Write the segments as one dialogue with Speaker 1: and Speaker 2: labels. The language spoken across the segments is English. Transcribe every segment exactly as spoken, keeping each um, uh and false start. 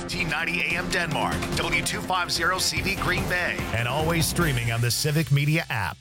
Speaker 1: fourteen ninety A M Denmark, W two fifty C V Green Bay, and always streaming on the Civic Media app.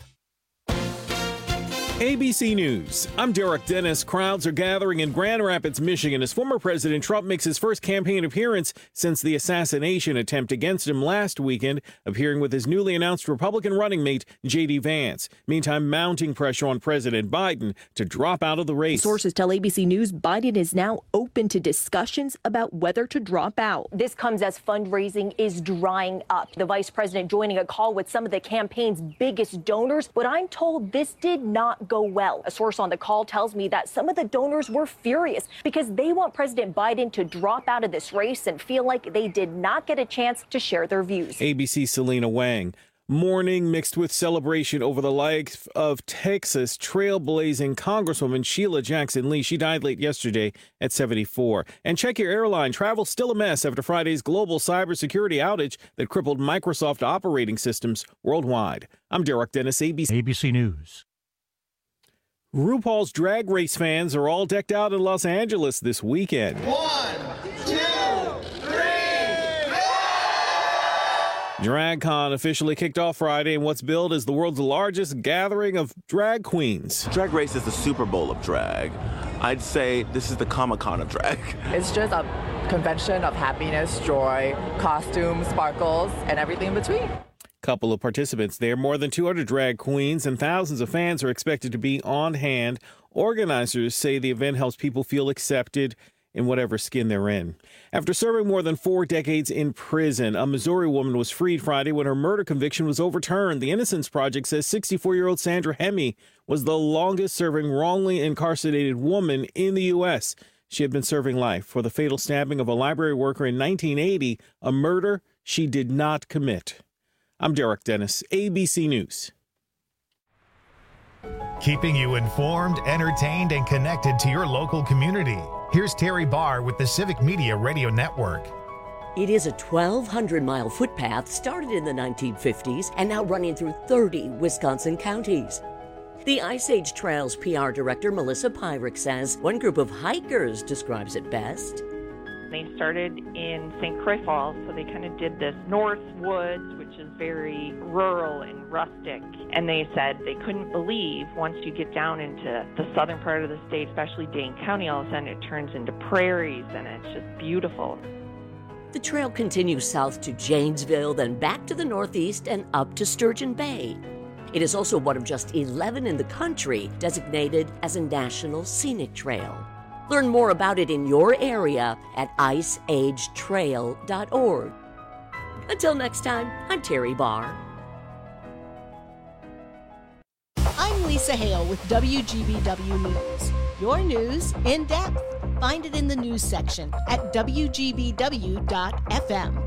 Speaker 2: A B C News. I'm Derek Dennis. Crowds are gathering in Grand Rapids, Michigan as former President Trump makes his first campaign appearance since the assassination attempt against him last weekend, appearing with his newly announced Republican running mate, J D Vance. Meantime, mounting pressure on President Biden to drop out of the race.
Speaker 3: Sources tell A B C News Biden is now open to discussions about whether to drop out. This comes as fundraising is drying up. The vice president joining a call with some of the campaign's biggest donors, but I'm told this did not go well. A source on the call tells me that some of the donors were furious because they want President Biden to drop out of this race and feel like they did not get a chance to share their views.
Speaker 2: A B C's Selena Wang. Mourning mixed with celebration over the life of Texas trailblazing Congresswoman Sheila Jackson Lee. She died late yesterday at seventy-four. And check your airline. Travel still a mess after Friday's global cybersecurity outage that crippled Microsoft operating systems worldwide. I'm Derek Dennis, A B C.
Speaker 4: A B C News.
Speaker 2: RuPaul's Drag Race fans are all decked out in Los Angeles this weekend.
Speaker 5: One, two, three, go!
Speaker 2: DragCon officially kicked off Friday in what's billed as the world's largest gathering of drag queens.
Speaker 6: Drag Race is the Super Bowl of drag. I'd say this is the Comic-Con of drag.
Speaker 7: It's just a convention of happiness, joy, costumes, sparkles, and everything in between.
Speaker 2: Couple of participants there. More than two hundred drag queens and thousands of fans are expected to be on hand. Organizers say the event helps people feel accepted in whatever skin they're in. After serving more than four decades in prison, a Missouri woman was freed Friday when her murder conviction was overturned. The Innocence Project says sixty-four-year-old Sandra Hemme was the longest-serving wrongly incarcerated woman in the U S She had been serving life for the fatal stabbing of a library worker in nineteen eighty, a murder she did not commit. I'm Derek Dennis, A B C News.
Speaker 1: Keeping you informed, entertained, and connected to your local community. Here's Terry Barr with the Civic Media Radio Network.
Speaker 8: It is a twelve hundred mile footpath started in the nineteen fifties and now running through thirty Wisconsin counties. The Ice Age Trails P R director Melissa Pyrick says one group of hikers describes it best.
Speaker 9: They started in Saint Croix Falls, so they kind of did this North Woods, which is very rural and rustic. And they said they couldn't believe once you get down into the southern part of the state, especially Dane County, all of a sudden it turns into prairies and it's just beautiful.
Speaker 8: The trail continues south to Janesville, then back to the northeast and up to Sturgeon Bay. It is also one of just eleven in the country designated as a National Scenic Trail. Learn more about it in your area at ice age trail dot org. Until next time, I'm Terry Barr.
Speaker 10: I'm Lisa Hale with W G B W News. Your news in depth. Find it in the news section at W G B W dot F M.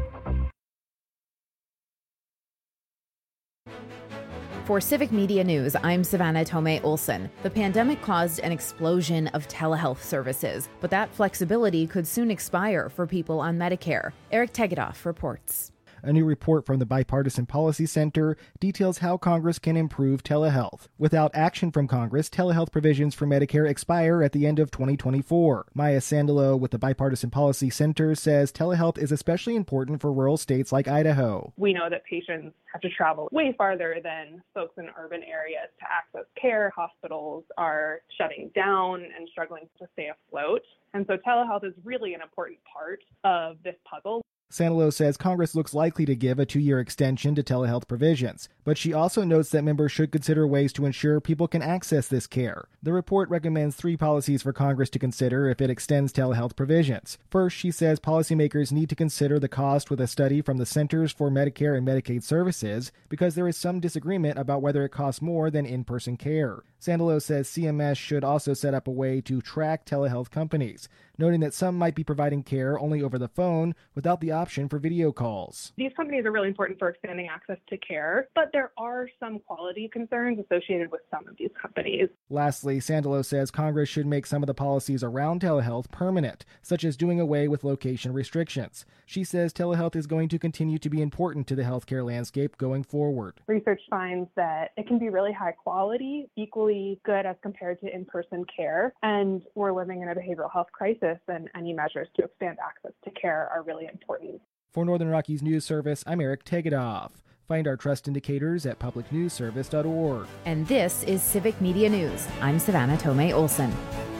Speaker 11: For Civic Media News, I'm Savannah Tomei Olson. The pandemic caused an explosion of telehealth services, but that flexibility could soon expire for people on Medicare. Eric Tegedoff reports.
Speaker 12: A new report from the Bipartisan Policy Center details how Congress can improve telehealth. Without action from Congress, telehealth provisions for Medicare expire at the end of twenty twenty-four. Maya Sandalo with the Bipartisan Policy Center says telehealth is especially important for rural states like Idaho.
Speaker 13: We know that patients have to travel way farther than folks in urban areas to access care. Hospitals are shutting down and struggling to stay afloat. And so telehealth is really an important part of this puzzle.
Speaker 12: Sandalo says Congress looks likely to give a two-year extension to telehealth provisions, but she also notes that members should consider ways to ensure people can access this care. The report recommends three policies for Congress to consider if it extends telehealth provisions. First, she says policymakers need to consider the cost with a study from the Centers for Medicare and Medicaid Services because there is some disagreement about whether it costs more than in-person care. Sandalo says C M S should also set up a way to track telehealth companies, noting that some might be providing care only over the phone without the option for video calls.
Speaker 13: These companies are really important for expanding access to care, but there are some quality concerns associated with some of these companies.
Speaker 12: Lastly, Sandalo says Congress should make some of the policies around telehealth permanent, such as doing away with location restrictions. She says telehealth is going to continue to be important to the healthcare landscape going forward.
Speaker 13: Research finds that it can be really high quality, equally really good as compared to in-person care. And we're living in a behavioral health crisis, and any measures to expand access to care are really important.
Speaker 12: For Northern Rockies News Service, I'm Eric Tegedoff. Find our trust indicators at public news service dot org.
Speaker 11: And this is Civic Media News. I'm Savannah Tomei Olson.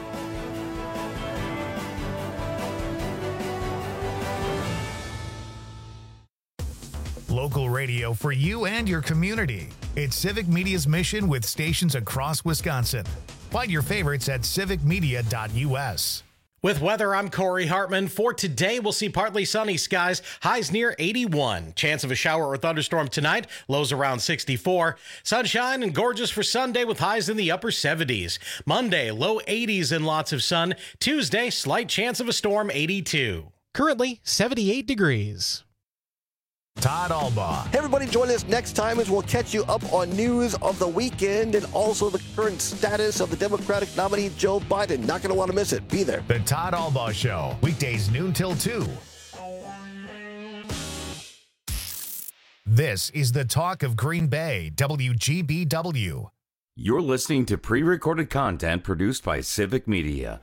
Speaker 1: Local radio for you and your community. It's Civic Media's mission with stations across Wisconsin. Find your favorites at civic media dot u s.
Speaker 4: With weather, I'm Corey Hartman. For today, we'll see partly sunny skies, highs near eighty-one. Chance of a shower or thunderstorm tonight, lows around sixty-four. Sunshine and gorgeous for Sunday with highs in the upper seventies. Monday, low eighties and lots of sun. Tuesday, slight chance of a storm, eighty-two. Currently, seventy-eight degrees.
Speaker 1: Todd Albaugh.
Speaker 14: Hey everybody, join us next time as we'll catch you up on news of the weekend and also the current status of the Democratic nominee Joe Biden. Not going to want to miss it. Be there.
Speaker 1: The Todd Albaugh Show, weekdays noon till two. This is the talk of Green Bay, W G B W.
Speaker 15: You're listening to pre-recorded content produced by Civic Media.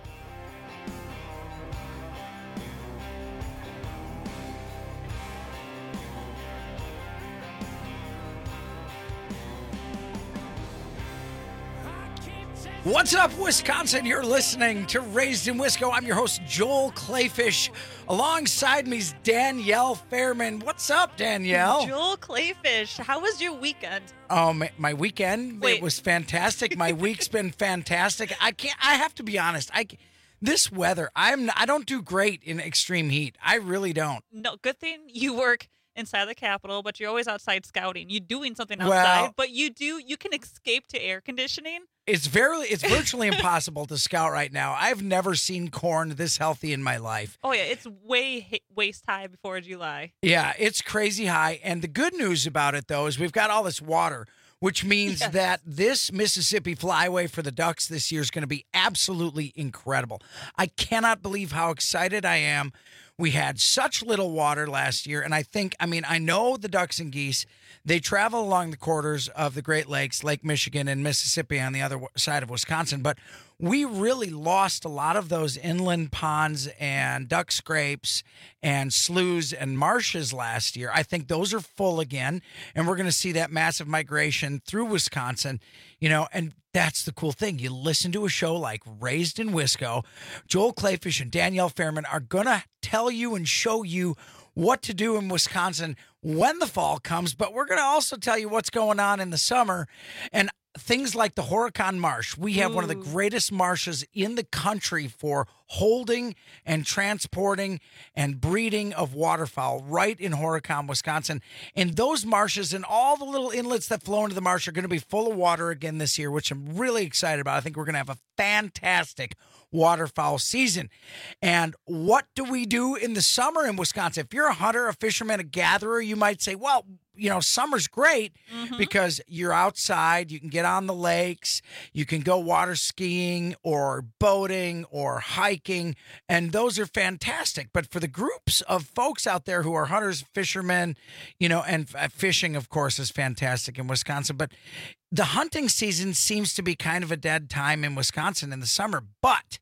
Speaker 16: What's up, Wisconsin? You're listening to Raised in Wisco. I'm your host, Joel Clayfish. Alongside me is Danielle Fairman. What's up, Danielle?
Speaker 17: Joel Clayfish, how was your weekend?
Speaker 16: Oh, my, my weekend,
Speaker 17: Wait.
Speaker 16: it was fantastic. My week's been fantastic. I can't. I have to be honest. I this weather. I'm. I don't do great in extreme heat. I really don't.
Speaker 17: No, good thing you work inside the Capitol, but you're always outside scouting. You're doing something outside,
Speaker 16: Well-
Speaker 17: but you do. You can escape to air conditioning.
Speaker 16: It's very. It's virtually impossible to scout right now. I've never seen corn this healthy in my life.
Speaker 17: Oh yeah, it's way h- waist high before July.
Speaker 16: Yeah, it's crazy high. And the good news about it, though, is we've got all this water, which means
Speaker 17: Yes.
Speaker 16: that this Mississippi flyway for the Ducks this year is going to be absolutely incredible. I cannot believe how excited I am. We had such little water last year, and I think, I mean, I know the ducks and geese, they travel along the corridors of the Great Lakes, Lake Michigan and Mississippi on the other w- side of Wisconsin, but we really lost a lot of those inland ponds and duck scrapes and sloughs and marshes last year. I think those are full again, and we're going to see that massive migration through Wisconsin, you know, and that's the cool thing. You listen to a show like Raised in Wisco. Joel Clayfish and Danielle Fairman are going to tell you and show you what to do in Wisconsin when the fall comes, but we're going to also tell you what's going on in the summer and things like the Horicon Marsh. We have Ooh. one of the greatest marshes in the country for holding and transporting and breeding of waterfowl right in Horicon, Wisconsin. And those marshes and all the little inlets that flow into the marsh are going to be full of water again this year, which I'm really excited about. I think we're going to have a fantastic waterfowl season. And what do we do in the summer in Wisconsin? If you're a hunter, a fisherman, a gatherer, you might say, well, you know, summer's great mm-hmm. because you're outside, you can get on the lakes, you can go water skiing or boating or hiking, and those are fantastic. But for the groups of folks out there who are hunters, fishermen, you know, and uh, fishing, of course, is fantastic in Wisconsin, but the hunting season seems to be kind of a dead time in Wisconsin in the summer. But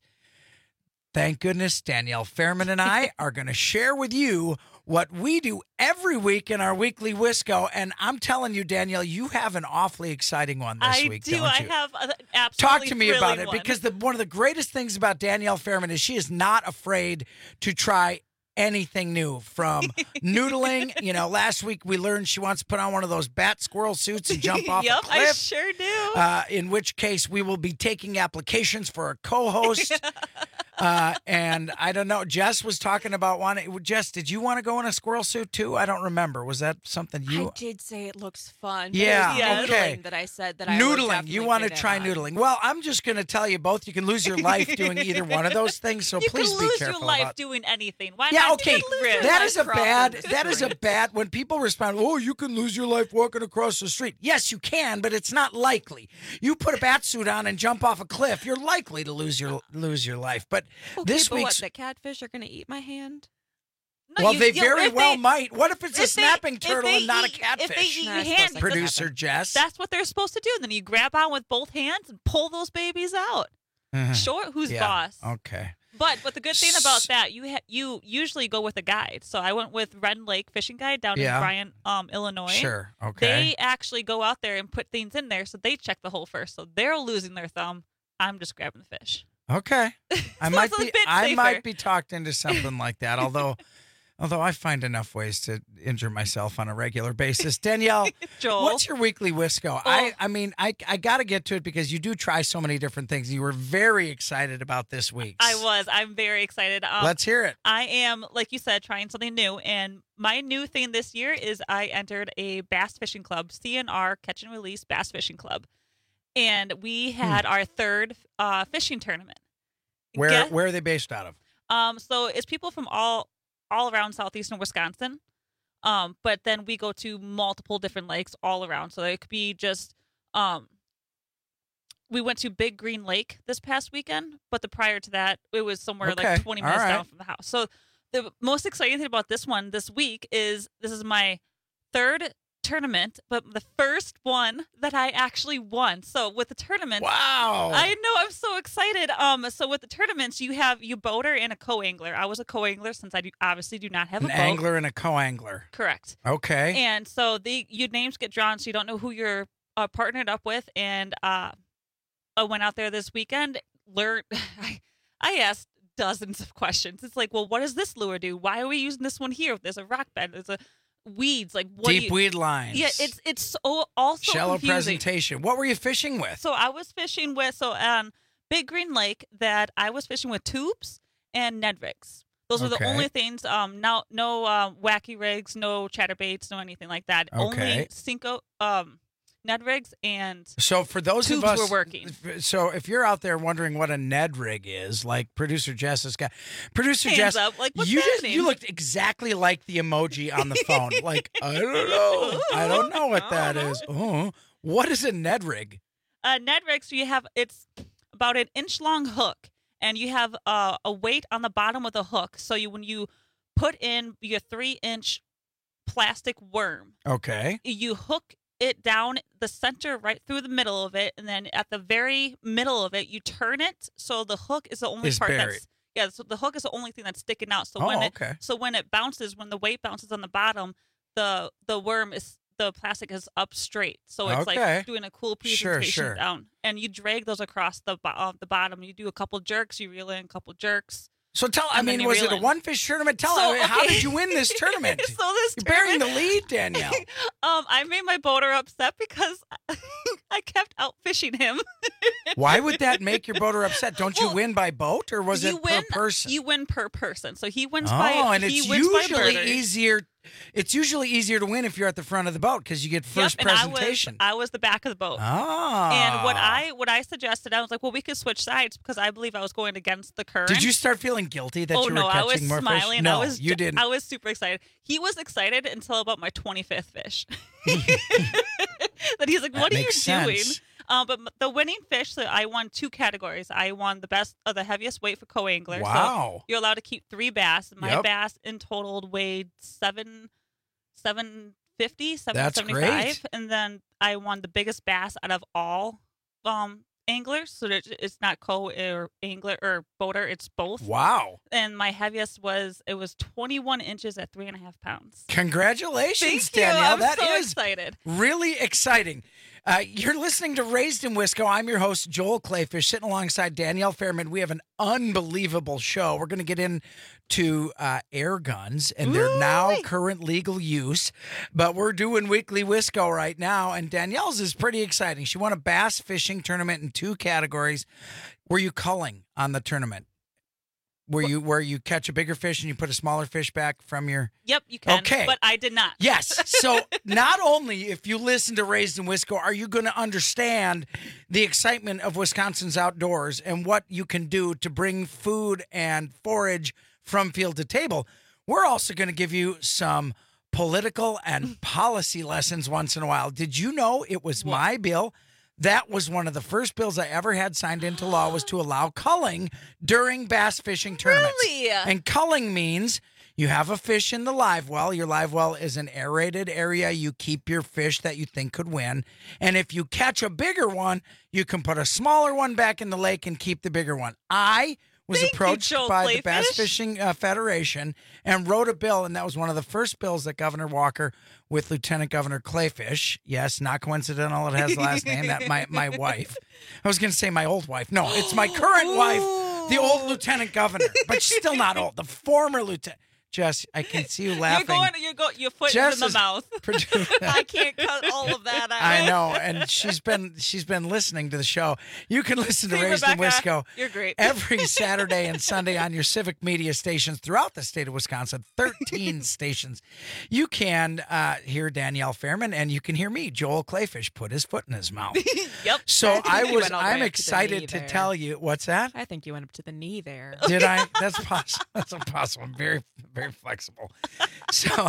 Speaker 16: thank goodness Danielle Fairman and I are going to share with you what we do every week in our weekly Wisco. And I'm telling you, Danielle, you have an awfully exciting one this
Speaker 17: I
Speaker 16: week,
Speaker 17: do.
Speaker 16: don't you?
Speaker 17: I have an absolutely
Speaker 16: Talk to me about it
Speaker 17: one.
Speaker 16: because the, one of the greatest things about Danielle Fairman is she is not afraid to try anything new, from noodling. You know, last week we learned she wants to put on one of those bat squirrel suits and jump off
Speaker 17: yep,
Speaker 16: a cliff.
Speaker 17: I sure do.
Speaker 16: Uh, in which case we will be taking applications for a co-host. Uh, and I don't know, Jess was talking about one. Jess, did you want to go in a squirrel suit too? I don't remember. Was that something you...
Speaker 18: I did say it looks fun.
Speaker 16: Yeah,
Speaker 18: yeah.
Speaker 16: okay.
Speaker 18: That I said that I
Speaker 16: Noodling. You want to
Speaker 18: to
Speaker 16: try noodling. Well, I'm just going to tell you both. You can lose your life doing either one of those things, so
Speaker 17: you
Speaker 16: please
Speaker 17: can
Speaker 16: be
Speaker 17: lose
Speaker 16: careful
Speaker 17: your life
Speaker 16: about
Speaker 17: doing anything. Why
Speaker 16: yeah,
Speaker 17: not?
Speaker 16: okay.
Speaker 17: You can lose your
Speaker 16: That
Speaker 17: life
Speaker 16: is a
Speaker 17: crossing
Speaker 16: bad.
Speaker 17: the
Speaker 16: That is a
Speaker 17: street.
Speaker 16: bad. When people respond, "Oh, you can lose your life walking across the street." Yes, you can, but it's not likely. You put a bat suit on and jump off a cliff, you're likely to lose your lose your life. But
Speaker 18: Okay,
Speaker 16: this
Speaker 18: but
Speaker 16: week's
Speaker 18: what, the catfish are going to eat my hand?
Speaker 17: No,
Speaker 16: well,
Speaker 17: you-
Speaker 16: they
Speaker 17: you-
Speaker 16: very
Speaker 17: if
Speaker 16: well
Speaker 17: they-
Speaker 16: might. What if it's a
Speaker 17: if they-
Speaker 16: snapping
Speaker 17: if
Speaker 16: turtle
Speaker 17: they
Speaker 16: and not a
Speaker 17: eat-
Speaker 16: catfish?
Speaker 17: If they eat
Speaker 18: Nah,
Speaker 17: your
Speaker 18: it's
Speaker 17: hand,
Speaker 18: supposed to
Speaker 16: Producer Jess.
Speaker 17: that's what they're supposed to do. And then you grab on with both hands and pull those babies out.
Speaker 16: Mhm.
Speaker 17: Show it who's
Speaker 16: Yeah.
Speaker 17: boss.
Speaker 16: Okay.
Speaker 17: But but the good thing about that, you ha- you usually go with a guide. So I went with Red Lake Fishing Guide down
Speaker 16: Yeah.
Speaker 17: in Bryan, um, Illinois.
Speaker 16: Sure. Okay.
Speaker 17: They actually go out there and put things in there, so they check the hole first. So they're losing their thumb. I'm just grabbing the fish.
Speaker 16: Okay. I
Speaker 17: So
Speaker 16: might
Speaker 17: it's a
Speaker 16: be
Speaker 17: bit
Speaker 16: I
Speaker 17: safer.
Speaker 16: might be talked into something like that, although although I find enough ways to injure myself on a regular basis. Danielle,
Speaker 17: Joel.
Speaker 16: what's your weekly Wisco? I I mean, I I got to get to it because you do try so many different things. You were very excited about this week.
Speaker 17: I was. I'm very excited. Um,
Speaker 16: Let's hear it.
Speaker 17: I am, like you said, trying something new. And my new thing this year is I entered a bass fishing club, C N R Catch and Release Bass Fishing Club. And we had our third uh, fishing tournament.
Speaker 16: Where
Speaker 17: Guess-
Speaker 16: where are they based out of?
Speaker 17: Um, so it's people from all all around southeastern Wisconsin. Um, but then we go to multiple different lakes all around. So it could be just um we went to Big Green Lake this past weekend, but the prior to that it was somewhere
Speaker 16: Okay.
Speaker 17: like twenty
Speaker 16: All
Speaker 17: minutes
Speaker 16: right.
Speaker 17: down from the house. So the most exciting thing about this one this week is this is my third tournament, but the first one that I actually won. So with the tournament,
Speaker 16: Wow.
Speaker 17: I know, I'm so excited. Um, so with the tournaments, you have you boater and a co-angler. I was a co-angler since I do, obviously do not have
Speaker 16: An
Speaker 17: a boat.
Speaker 16: angler and a co-angler.
Speaker 17: Correct.
Speaker 16: Okay.
Speaker 17: And so the your names get drawn, so you don't know who you're uh, partnered up with. And uh, I went out there this weekend. Learned. I I asked dozens of questions. It's like, well, what does this lure do? Why are we using this one here? There's a rock bed. There's a weeds. Like what do
Speaker 16: Deep
Speaker 17: you-
Speaker 16: weed lines.
Speaker 17: Yeah, it's it's so also
Speaker 16: Shallow
Speaker 17: confusing.
Speaker 16: presentation. What were you fishing with?
Speaker 17: So I was fishing with so um Big Green Lake that I was fishing with tubes and Ned rigs. Those are the
Speaker 16: Okay.
Speaker 17: only things. Um, no no uh, wacky rigs, no chatterbaits, no anything like that.
Speaker 16: Okay.
Speaker 17: Only Cinco um Ned rigs and
Speaker 16: So for those
Speaker 17: tubes
Speaker 16: of us,
Speaker 17: were working.
Speaker 16: So if you're out there wondering what a Ned rig is, like producer Jess has got, producer
Speaker 17: Hands
Speaker 16: Jess,
Speaker 17: up, like, what's
Speaker 16: you just
Speaker 17: happening?
Speaker 16: you looked exactly like the emoji on the phone. Like I don't know, I don't know what that is. Oh, what is a Ned rig?
Speaker 17: Uh, Ned rigs. So you have it's about an inch long hook, and you have uh, a weight on the bottom of the hook. So you when you put in your three inch plastic worm,
Speaker 16: Okay.
Speaker 17: you hook it down the center right through the middle of it, and then at the very middle of it you turn it so the hook is the only
Speaker 16: Is
Speaker 17: part
Speaker 16: buried.
Speaker 17: that's yeah so the hook is the only thing that's sticking out. So
Speaker 16: Oh,
Speaker 17: when it
Speaker 16: okay.
Speaker 17: so when it bounces, when the weight bounces on the bottom, the the worm is the plastic is up straight, so it's
Speaker 16: Okay.
Speaker 17: like doing a cool
Speaker 16: Sure,
Speaker 17: presentation
Speaker 16: sure.
Speaker 17: down, and you drag those across the bo- uh, the bottom. You do a couple jerks, you reel in a couple jerks.
Speaker 16: So tell, I
Speaker 17: And then
Speaker 16: mean,
Speaker 17: you
Speaker 16: was
Speaker 17: reel
Speaker 16: it a
Speaker 17: in.
Speaker 16: one fish tournament? Tell
Speaker 17: So,
Speaker 16: me, how
Speaker 17: okay.
Speaker 16: did you win this tournament?
Speaker 17: So this
Speaker 16: You're bearing the
Speaker 17: tournament-
Speaker 16: lead, Danielle.
Speaker 17: Um, I made my boater upset because I kept out fishing him.
Speaker 16: Why would that make your boater upset? Don't you
Speaker 17: Well,
Speaker 16: win by boat, or was
Speaker 17: you
Speaker 16: it
Speaker 17: win,
Speaker 16: per person?
Speaker 17: You win per person. So he wins
Speaker 16: oh,
Speaker 17: by
Speaker 16: and
Speaker 17: he
Speaker 16: it's
Speaker 17: wins by
Speaker 16: usually
Speaker 17: murder.
Speaker 16: easier. It's usually easier to win if you're at the front of the boat because you get first
Speaker 17: Yep, and
Speaker 16: presentation.
Speaker 17: I was, I was the back of the boat.
Speaker 16: Ah.
Speaker 17: And what I what I suggested, I was like, well, we could switch sides because I believe I was going against the current.
Speaker 16: Did you start feeling guilty that
Speaker 17: oh
Speaker 16: you
Speaker 17: no,
Speaker 16: were
Speaker 17: I
Speaker 16: catching
Speaker 17: was
Speaker 16: more
Speaker 17: smiling.
Speaker 16: fish? No,
Speaker 17: I was
Speaker 16: you didn't.
Speaker 17: I was super excited. He was excited until about my twenty-fifth fish. That he's like,
Speaker 16: That
Speaker 17: what are you
Speaker 16: makes
Speaker 17: doing?
Speaker 16: sense.
Speaker 17: Um, but m- the winning fish, so I won two categories. I won the best, uh, the heaviest weight for co-angler.
Speaker 16: Wow.
Speaker 17: So you're allowed to keep three bass. My
Speaker 16: Yep.
Speaker 17: bass in total weighed seven, seven fifty, seven
Speaker 16: That's
Speaker 17: seventy-five,
Speaker 16: great.
Speaker 17: and then I won the biggest bass out of all um anglers. So that it's not co or angler or boater, it's both.
Speaker 16: Wow.
Speaker 17: And my heaviest was it was twenty-one inches at three and a half pounds.
Speaker 16: Congratulations,
Speaker 17: Thank you.
Speaker 16: Danielle.
Speaker 17: I'm
Speaker 16: That
Speaker 17: so
Speaker 16: is
Speaker 17: excited.
Speaker 16: really exciting. Uh, you're listening to Raised in Wisco. I'm your host, Joel Clayfish, sitting alongside Danielle Fairman. We have an unbelievable show. We're going to get into uh, air guns and their now current legal use, but we're doing Weekly Wisco right now, and Danielle's is pretty exciting. She won a bass fishing tournament in two categories. Were you culling on the tournament? Where you where you catch a bigger fish and you put a smaller fish back from your...
Speaker 17: Yep, you can.
Speaker 16: Okay.
Speaker 17: But I did not.
Speaker 16: Yes. So not only if you listen to Raised in Wisco are you going to understand the excitement of Wisconsin's outdoors and what you can do to bring food and forage from field to table, we're also going to give you some political and policy lessons once in a while. Did you know it was my bill? That was one of the first bills I ever had signed into law was to allow culling during bass fishing tournaments.
Speaker 17: Really?
Speaker 16: And culling means You have a fish in the live well. Your live well is an aerated area. You keep your fish that you think could win. And if you catch a bigger one, you can put a smaller one back in the lake and keep the bigger one. I was
Speaker 17: Thank
Speaker 16: approached
Speaker 17: you, Joel
Speaker 16: by
Speaker 17: Clayfish.
Speaker 16: the Bass Fishing uh, Federation and wrote a bill, and that was one of the first bills that Governor Walker with Lieutenant Governor Clayfish, yes, not coincidental, it has the last name, that my, my wife. I was going to say my old wife. No, it's my current wife, the old Lieutenant Governor, but she's still not old, the former Lieutenant. Jess, I can see you laughing.
Speaker 17: You're going. You're go. Your foot
Speaker 16: Jess
Speaker 17: is in the
Speaker 16: is
Speaker 17: mouth. I can't cut all of that out.
Speaker 16: I know, and she's been she's been listening to the show. You can listen to
Speaker 17: See,
Speaker 16: Raised in
Speaker 17: Rebecca,
Speaker 16: Wisco
Speaker 17: you're great.
Speaker 16: every Saturday and Sunday on your Civic Media stations throughout the state of Wisconsin, thirteen stations. You can uh, hear Danielle Fairman, and you can hear me, Joel Clayfish, put his foot in his mouth.
Speaker 17: Yep.
Speaker 16: So
Speaker 18: I
Speaker 16: I
Speaker 18: think you
Speaker 16: was
Speaker 18: went all the way
Speaker 16: I'm
Speaker 18: up to the
Speaker 16: excited
Speaker 18: knee
Speaker 16: to
Speaker 18: there.
Speaker 16: tell you what's that?
Speaker 18: I think you went up to the knee there.
Speaker 16: Did I? That's possible. That's possible. I'm very, very flexible. So,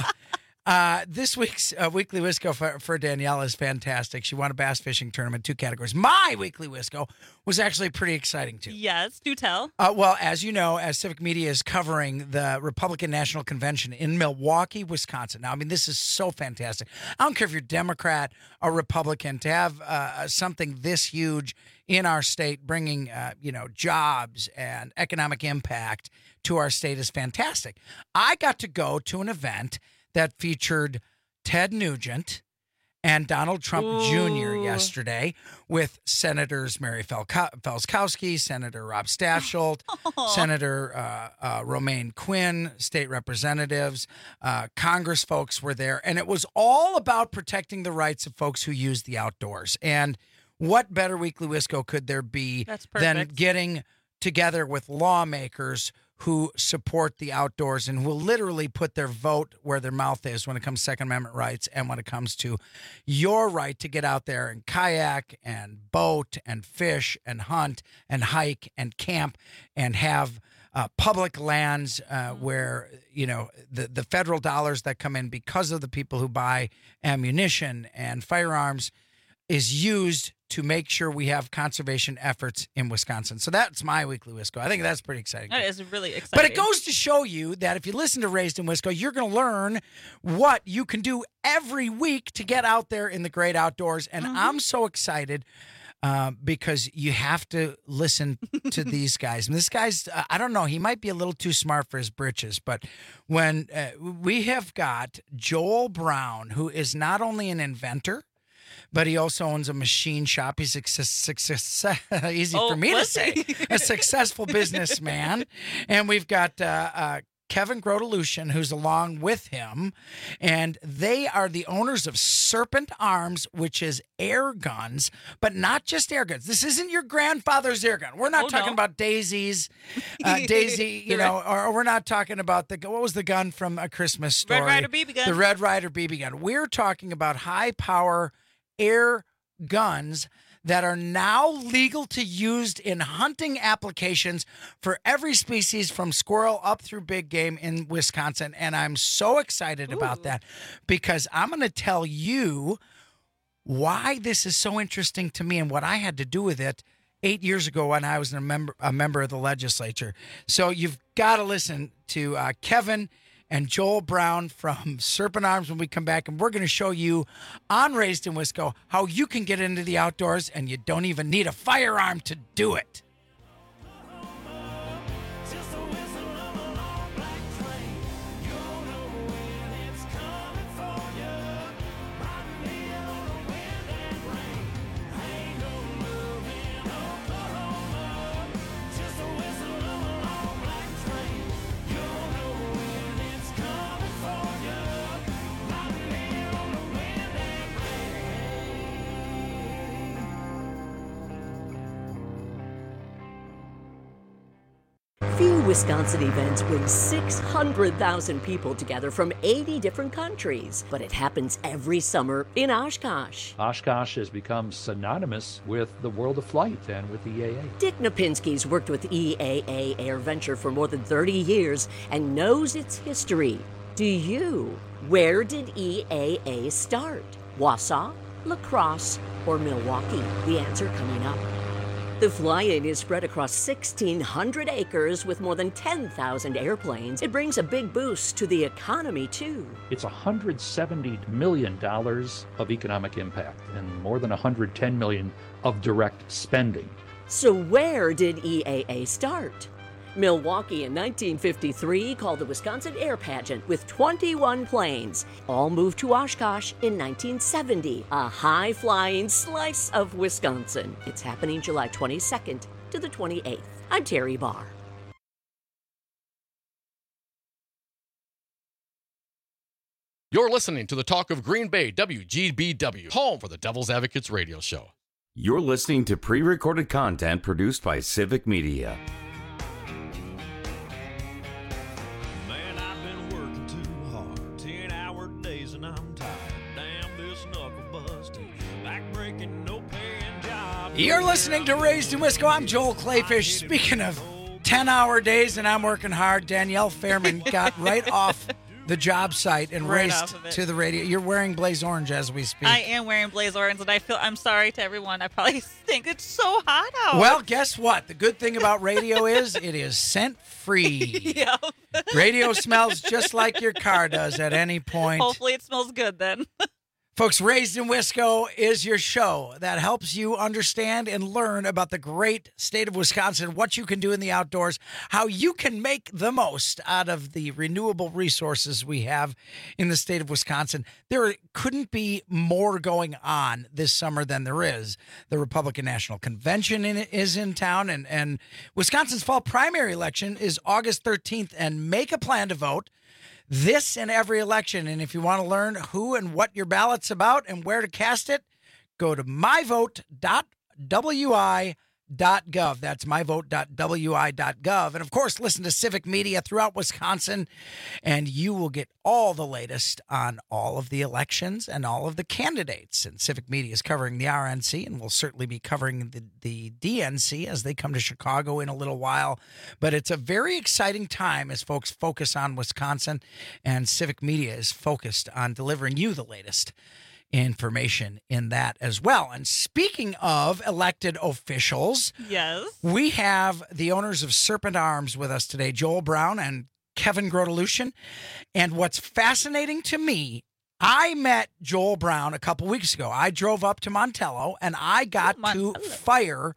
Speaker 16: uh, this week's uh, Weekly Wisco for, for Danielle is fantastic. She won a bass fishing tournament, two categories. My Weekly Wisco was actually pretty exciting, too.
Speaker 17: Yes, do tell.
Speaker 16: Uh, well, as you know, as Civic Media is covering the Republican National Convention in Milwaukee, Wisconsin. Now, I mean, this is so fantastic. I don't care if you're Democrat or Republican, to have uh, something this huge in our state, bringing, uh, you know, jobs and economic impact to our state is fantastic. I got to go to an event that featured Ted Nugent and Donald Trump
Speaker 17: Ooh.
Speaker 16: Junior yesterday with Senators Mary Felka- Felskowski, Senator Rob Staffschulte, Senator uh, uh, Romaine Quinn, state representatives, uh, Congress folks were there. And it was all about protecting the rights of folks who use the outdoors. And what better Weekly Wisco could there be
Speaker 17: That's
Speaker 16: than
Speaker 17: perfect.
Speaker 16: getting together with lawmakers who support the outdoors and who will literally put their vote where their mouth is when it comes to Second Amendment rights and when it comes to your right to get out there and kayak and boat and fish and hunt and hike and camp and have uh, public lands uh, where, you know, the, the federal dollars that come in because of the people who buy ammunition and firearms is used to make sure we have conservation efforts in Wisconsin. So that's my Weekly Wisco. I think that's pretty exciting.
Speaker 17: That is really exciting.
Speaker 16: But it goes to show you that if you listen to Raised in Wisco, you're going to learn what you can do every week to get out there in the great outdoors. And
Speaker 17: Mm-hmm.
Speaker 16: I'm so excited uh, because you have to listen to these guys. And this guy's, uh, I don't know, he might be a little too smart for his britches. But when uh, we have got Joel Brown, who is not only an inventor, but he also owns a machine shop. He's a success, success, easy
Speaker 17: Oh,
Speaker 16: for me to
Speaker 17: was
Speaker 16: say,
Speaker 17: he?
Speaker 16: a successful businessman. And we've got uh, uh, Kevin Grotelushin, who's along with him. And they are the owners of Serpent Arms, which is air guns, but not just air guns. This isn't your grandfather's air gun. We're not
Speaker 17: Oh,
Speaker 16: talking
Speaker 17: no.
Speaker 16: about Daisies, uh, Daisy, you know, or, or we're not talking about the, what was the gun from A Christmas Story?
Speaker 17: Red Ryder B B gun.
Speaker 16: The Red Ryder B B gun. We're talking about high power air guns that are now legal to use in hunting applications for every species from squirrel up through big game in Wisconsin. And I'm so excited about that because I'm going to tell you why this is so interesting to me and what I had to do with it eight years ago when I was a member, a member of the legislature. So you've got to listen to uh, Kevin and Joel Brown from Serpent Arms when we come back. And we're going to show you on Raised in Wisco how you can get into the outdoors and you don't even need a firearm to do it.
Speaker 8: Few Wisconsin events bring six hundred thousand people together from eighty different countries, but it happens every summer in Oshkosh.
Speaker 19: Oshkosh has become synonymous with the world of flight and with E A A.
Speaker 8: Dick Napinski's worked with E A A Air Venture for more than thirty years and knows its history. Do you? Where did E A A start? Wausau, La Crosse, or Milwaukee? The answer coming up. The fly-in is spread across sixteen hundred acres with more than ten thousand airplanes. It brings a big boost to the economy, too.
Speaker 19: It's one hundred seventy million dollars of economic impact and more than one hundred ten million dollars of direct spending.
Speaker 8: So where did E A A start? Milwaukee in nineteen fifty-three called the Wisconsin Air Pageant with twenty-one planes. All moved to Oshkosh in nineteen seventy, a high-flying slice of Wisconsin. It's happening July twenty-second to the twenty-eighth. I'm Terry Barr.
Speaker 20: You're listening to the Talk of Green Bay, W G B W, home for the Devil's Advocates radio show.
Speaker 15: You're listening to pre-recorded content produced by Civic Media.
Speaker 21: Man, I've been working too hard, ten-hour days and I'm tired. Damn, this knuckle busting, back-breaking, no-paying job.
Speaker 16: You're listening to Raised in Wisco. I'm Joel Clayfish. Speaking of ten-hour days and I'm working hard, Danielle Fairman got right off the job site and
Speaker 17: Right
Speaker 16: raced
Speaker 17: off of it.
Speaker 16: to the radio. You're wearing Blaze Orange as we speak.
Speaker 17: I am wearing Blaze Orange, and I feel I'm sorry to everyone. I probably think it's so hot out.
Speaker 16: Well, guess what? The good thing about radio is it is scent free.
Speaker 17: Yeah.
Speaker 16: Radio smells just like your car does at any point.
Speaker 17: Hopefully, it smells good then.
Speaker 16: Folks, Raised in Wisco is your show that helps you understand and learn about the great state of Wisconsin, what you can do in the outdoors, how you can make the most out of the renewable resources we have in the state of Wisconsin. There couldn't be more going on this summer than there is. The Republican National Convention in, is in town, and, and Wisconsin's fall primary election is August thirteenth, and make a plan to vote this and every election. And if you want to learn who and what your ballot's about and where to cast it, go to my vote dot w i dot gov. That's my vote dot w i dot gov. And of course, listen to Civic Media throughout Wisconsin, and you will get all the latest on all of the elections and all of the candidates. And Civic Media is covering the R N C, and we'll certainly be covering the, the D N C as they come to Chicago in a little while. But it's a very exciting time as folks focus on Wisconsin, and Civic Media is focused on delivering you the latest information in that as well. And speaking of elected officials,
Speaker 17: yes,
Speaker 16: we have the owners of Serpent Arms with us today, Joel Brown and Kevin Grotelushin. And what's fascinating to me, I met Joel Brown a couple weeks ago. I drove up to Montello and I got to fire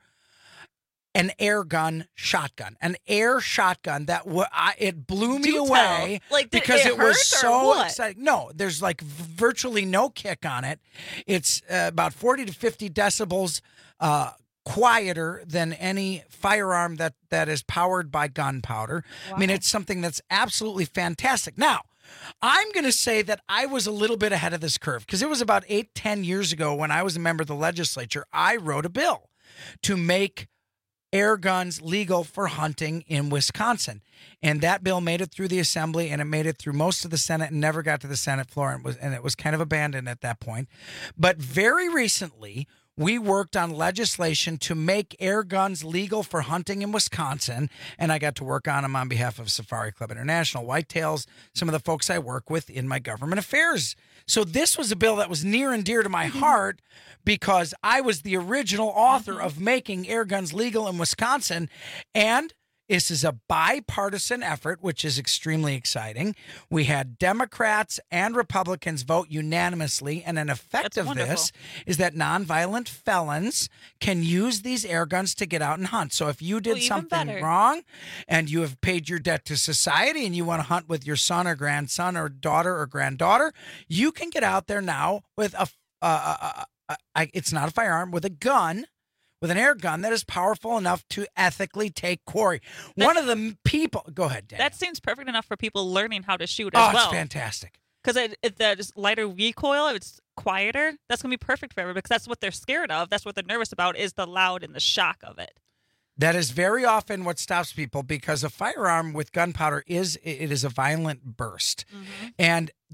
Speaker 16: an air gun shotgun, an air shotgun that w- I, it blew me
Speaker 17: Do
Speaker 16: away
Speaker 17: tell. Like, did
Speaker 16: because
Speaker 17: it
Speaker 16: it, was
Speaker 17: hurt or
Speaker 16: so
Speaker 17: what?
Speaker 16: exciting. No, there's like virtually no kick on it. It's uh, about forty to fifty decibels uh, quieter than any firearm that, that is powered by gunpowder. I mean, it's something that's absolutely fantastic. Now, I'm going to say that I was a little bit ahead of this curve because it was about eight, ten years ago when I was a member of the legislature. I wrote a bill to make air guns legal for hunting in Wisconsin. And that bill made it through the Assembly, and it made it through most of the Senate and never got to the Senate floor, and, was, and it was kind of abandoned at that point. But very recently, we worked on legislation to make air guns legal for hunting in Wisconsin, and I got to work on them on behalf of Safari Club International, Whitetails, some of the folks I work with in my government affairs. So this was a bill that was near and dear to my heart because I was the original author of making air guns legal in Wisconsin, and this is a bipartisan effort, which is extremely exciting. We had Democrats and Republicans vote unanimously, and an effect
Speaker 17: That's
Speaker 16: of
Speaker 17: wonderful.
Speaker 16: this is that nonviolent felons can use these air guns to get out and hunt. So if you did
Speaker 17: Well, even
Speaker 16: something
Speaker 17: better.
Speaker 16: wrong and you have paid your debt to society and you want to hunt with your son or grandson or daughter or granddaughter, you can get out there now with a, uh, uh, uh, uh, it's not a firearm, with a gun, with an air gun that is powerful enough to ethically take quarry. One of the m- people, go ahead, Dan.
Speaker 17: That seems perfect enough for people learning how to shoot
Speaker 16: Oh,
Speaker 17: as
Speaker 16: it's
Speaker 17: well.
Speaker 16: fantastic.
Speaker 17: Because it, it, the lighter recoil, if it's quieter, that's going to be perfect for everyone because that's what they're scared of. That's what they're nervous about is the loud and the shock of it.
Speaker 16: That is very often what stops people because a firearm with gunpowder is it is a violent burst.
Speaker 17: Mm-hmm.
Speaker 16: And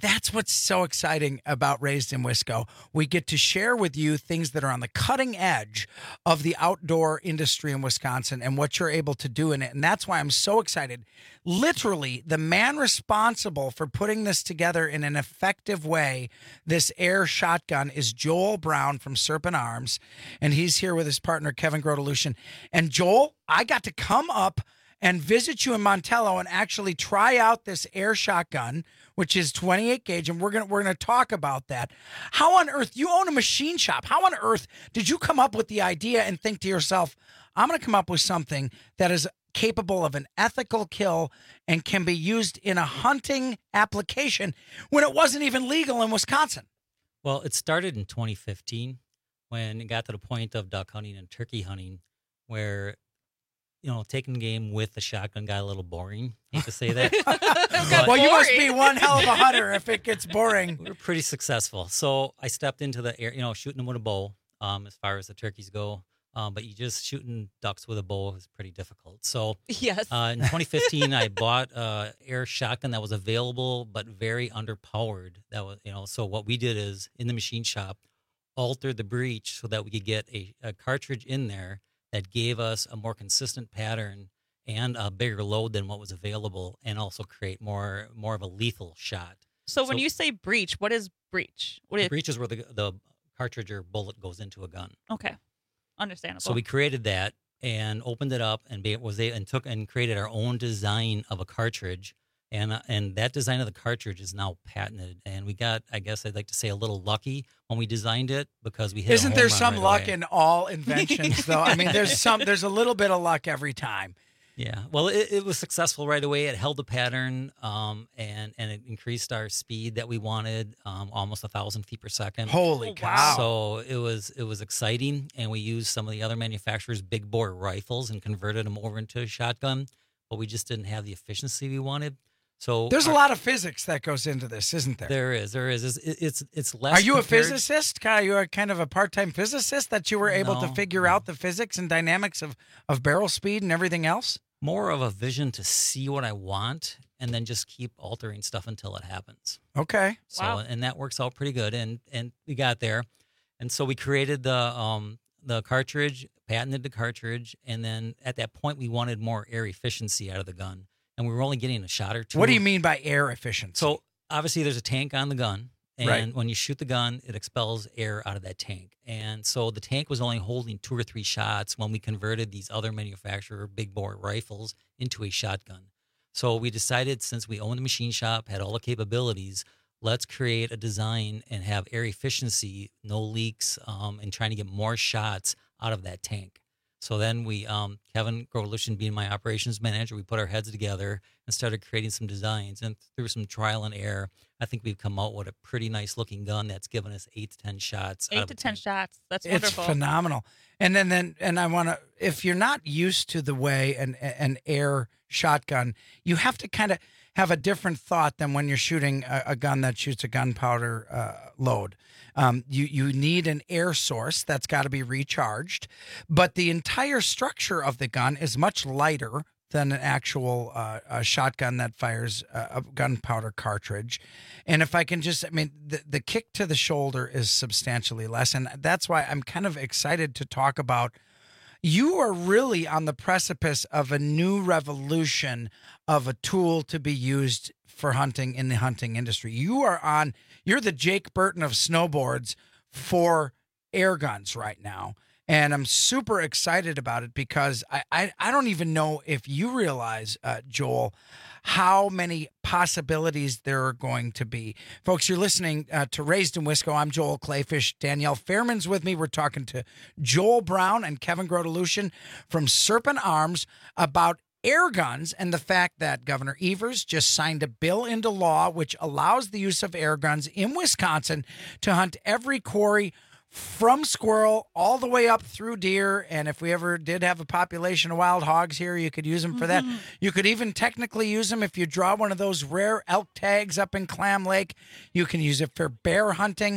Speaker 16: that's what's so exciting about Raised in Wisco. We get to share with you things that are on the cutting edge of the outdoor industry in Wisconsin and what you're able to do in it. And that's why I'm so excited. Literally, the man responsible for putting this together in an effective way, this air shotgun, is Joel Brown from Serpent Arms. And he's here with his partner, Kevin Grotelushin. And Joel, I got to come up and visit you in Montello and actually try out this air shotgun, which is twenty-eight gauge, and we're gonna we're gonna talk about that. How on earth, you own a machine shop? How on earth did you come up with the idea and think to yourself, I'm gonna come up with something that is capable of an ethical kill and can be used in a hunting application when it wasn't even legal in Wisconsin?
Speaker 3: Well, it started in twenty fifteen when it got to the point of duck hunting and turkey hunting, where you know, taking the game with the shotgun got a little boring. Hate to say that.
Speaker 16: Well, boring. You must be one hell of a hunter if it gets boring.
Speaker 3: We were pretty successful. So I stepped into the air, you know, shooting them with a bow um, as far as the turkeys go. Um, but you just shooting ducks with a bow is pretty difficult. So
Speaker 17: yes.
Speaker 3: uh, in twenty fifteen, I bought an air shotgun that was available but very underpowered. That was, you know, so what we did is in the machine shop, altered the breech so that we could get a, a cartridge in there that gave us a more consistent pattern and a bigger load than what was available, and also create more more of a lethal shot.
Speaker 17: So, so when you say breech, what is breech? What is
Speaker 3: breech is where the the cartridge or bullet goes into a gun.
Speaker 17: Okay, understandable.
Speaker 3: So we created that and opened it up and be, was they and took and created our own design of a cartridge. And uh, and that design of the cartridge is now patented. And we got, I guess I'd like to say, a little lucky when we designed it, because we hit
Speaker 16: Isn't
Speaker 3: a home
Speaker 16: there
Speaker 3: run
Speaker 16: some
Speaker 3: right
Speaker 16: luck
Speaker 3: away.
Speaker 16: in all inventions, though? I mean, there's some, there's a little bit of luck every time.
Speaker 3: Yeah. Well, it, it was successful right away. It held the pattern, um, and and it increased our speed that we wanted, um, almost a thousand feet per second.
Speaker 16: Holy oh, cow!
Speaker 3: So it was it was exciting, and we used some of the other manufacturers' big bore rifles and converted them over into a shotgun, but we just didn't have the efficiency we wanted. So
Speaker 16: there's
Speaker 3: our,
Speaker 16: a lot of physics that goes into this, isn't there?
Speaker 3: There is. There is. It's it's, it's less.
Speaker 16: Are you
Speaker 3: compared,
Speaker 16: a physicist? Are you a kind of a part-time physicist that you were able
Speaker 3: no,
Speaker 16: to figure
Speaker 3: no.
Speaker 16: out the physics and dynamics of, of barrel speed and everything else?
Speaker 3: More of a vision to see what I want and then just keep altering stuff until it happens.
Speaker 16: Okay.
Speaker 3: So
Speaker 17: wow.
Speaker 3: and that works out pretty good, and and we got there, and so we created the um the cartridge, patented the cartridge, and then at that point we wanted more air efficiency out of the gun. And we were only getting a shot or two.
Speaker 16: What do you mean by air efficiency?
Speaker 3: So obviously there's a tank on the gun, and
Speaker 16: right.
Speaker 3: when you shoot the gun, it expels air out of that tank. And so the tank was only holding two or three shots when we converted these other manufacturer big bore rifles into a shotgun. So we decided, since we owned the machine shop, had all the capabilities, let's create a design and have air efficiency, no leaks, um, and trying to get more shots out of that tank. So then we, um, Kevin Grotelushin being my operations manager, we put our heads together and started creating some designs. And through some trial and error, I think we've come out with a pretty nice looking gun that's given us eight to ten shots.
Speaker 17: Eight to ten shots. That's
Speaker 16: it's
Speaker 17: wonderful.
Speaker 16: It's phenomenal. And then, then, and I want to, if you're not used to the way an an air shotgun, you have to kind of have a different thought than when you're shooting a, a gun that shoots a gunpowder uh, load. Um, you you need an air source that's got to be recharged, but the entire structure of the gun is much lighter than an actual uh, a shotgun that fires a, a gunpowder cartridge. And if I can just, I mean, the, the kick to the shoulder is substantially less, and that's why I'm kind of excited to talk about. You are really on the precipice of a new revolution of a tool to be used for hunting in the hunting industry. You are on, you're the Jake Burton of snowboards for air guns right now. And I'm super excited about it because I, I, I don't even know if you realize, uh, Joel, how many possibilities there are going to be. Folks, you're listening uh, to Raised in Wisco. I'm Joel Clayfish. Danielle Fairman's with me. We're talking to Joel Brown and Kevin Grotelushin from Serpent Arms about air guns and the fact that Governor Evers just signed a bill into law which allows the use of air guns in Wisconsin to hunt every quarry from squirrel all the way up through deer. And if we ever did have a population of wild hogs here, you could use them for that. You could even technically use them if you draw one of those rare elk tags up in Clam Lake. You can use it for bear hunting.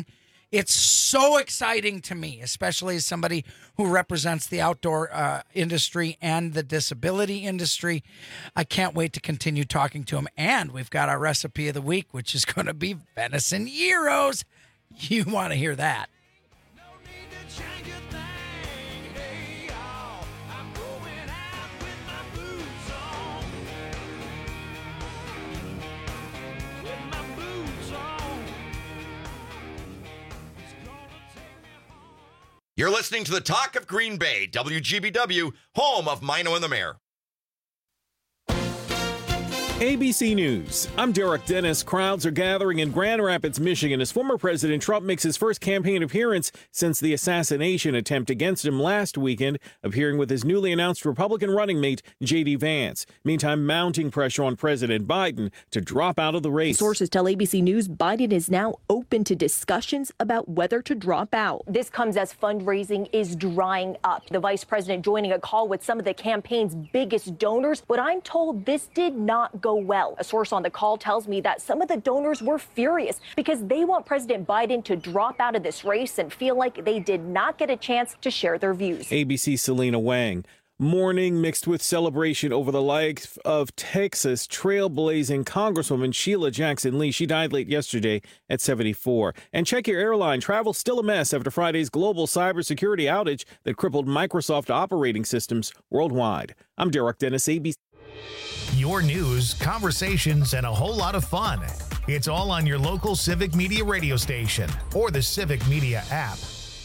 Speaker 16: It's so exciting to me, especially as somebody who represents the outdoor uh, industry and the disability industry. I can't wait to continue talking to him. And we've got our recipe of the week, which is going to be venison gyros. You want to hear that.
Speaker 5: You're listening to the Talk of Green Bay, W G B W, home of Mino and the Mayor.
Speaker 2: A B C News. I'm Derek Dennis. Crowds are gathering in Grand Rapids, Michigan as former President Trump makes his first campaign appearance since the assassination attempt against him last weekend, appearing with his newly announced Republican running mate, J D Vance. Meantime, mounting pressure on President Biden to drop out of the race.
Speaker 22: Sources tell A B C News Biden is now open to discussions about whether to drop out. This comes as fundraising is drying up. The vice president joining a call with some of the campaign's biggest donors, but I'm told this did not go well. A source on the call tells me that some of the donors were furious because they want President Biden to drop out of this race and feel like they did not get a chance to share their views.
Speaker 2: A B C's Selena Wang. Mourning mixed with celebration over the life of Texas trailblazing Congresswoman Sheila Jackson Lee. She died late yesterday at seventy-four. And check your airline. Travel still a mess after Friday's global cybersecurity outage that crippled Microsoft operating systems worldwide. I'm Derek Dennis, A B C.
Speaker 1: Your news, conversations, and a whole lot of fun. It's all on your local Civic Media radio station or the Civic Media app.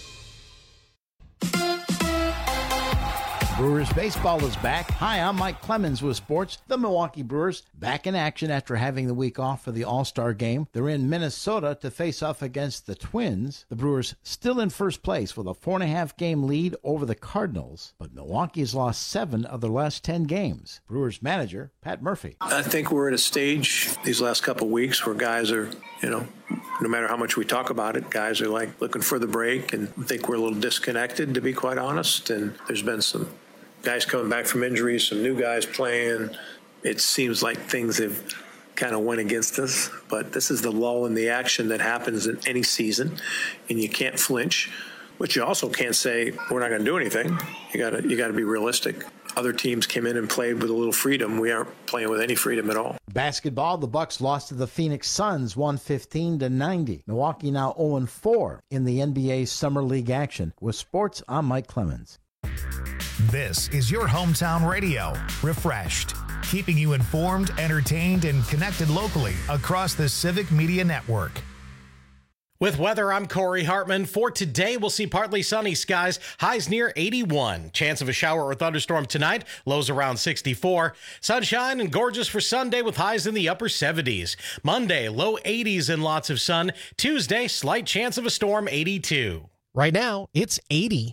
Speaker 23: Brewers baseball is back. Hi, I'm Mike Clemens with sports. The Milwaukee Brewers back in action after having the week off for the All-Star game. They're in Minnesota to face off against the Twins. The Brewers still in first place with a four and a half game lead over the Cardinals, but Milwaukee has lost seven of their last ten games. Brewers manager Pat Murphy.
Speaker 24: I think we're at a stage these last couple of weeks where guys are, you know, no matter how much we talk about it, guys are like looking for the break, and I think we're a little disconnected, to be quite honest. And there's been some guys coming back from injuries, some new guys playing. It seems like things have kind of went against us, but this is the lull in the action that happens in any season, and you can't flinch. But you also can't say we're not going to do anything. You got to you got to be realistic. Other teams came in and played with a little freedom. We aren't playing with any freedom at all.
Speaker 23: Basketball, the Bucks lost to the Phoenix Suns one fifteen to ninety. Milwaukee now oh and four in the N B A Summer League action. With sports, I'm Mike Clemens.
Speaker 1: This is your hometown radio, Refreshed, keeping you informed, entertained, and connected locally across the Civic Media Network.
Speaker 4: With weather, I'm Corey Hartman. For today, we'll see partly sunny skies, highs near eighty-one. Chance of a shower or thunderstorm tonight, lows around sixty-four. Sunshine and gorgeous for Sunday with highs in the upper seventies. Monday, low eighties and lots of sun. Tuesday, slight chance of a storm, eighty-two.
Speaker 25: Right now, it's eighty.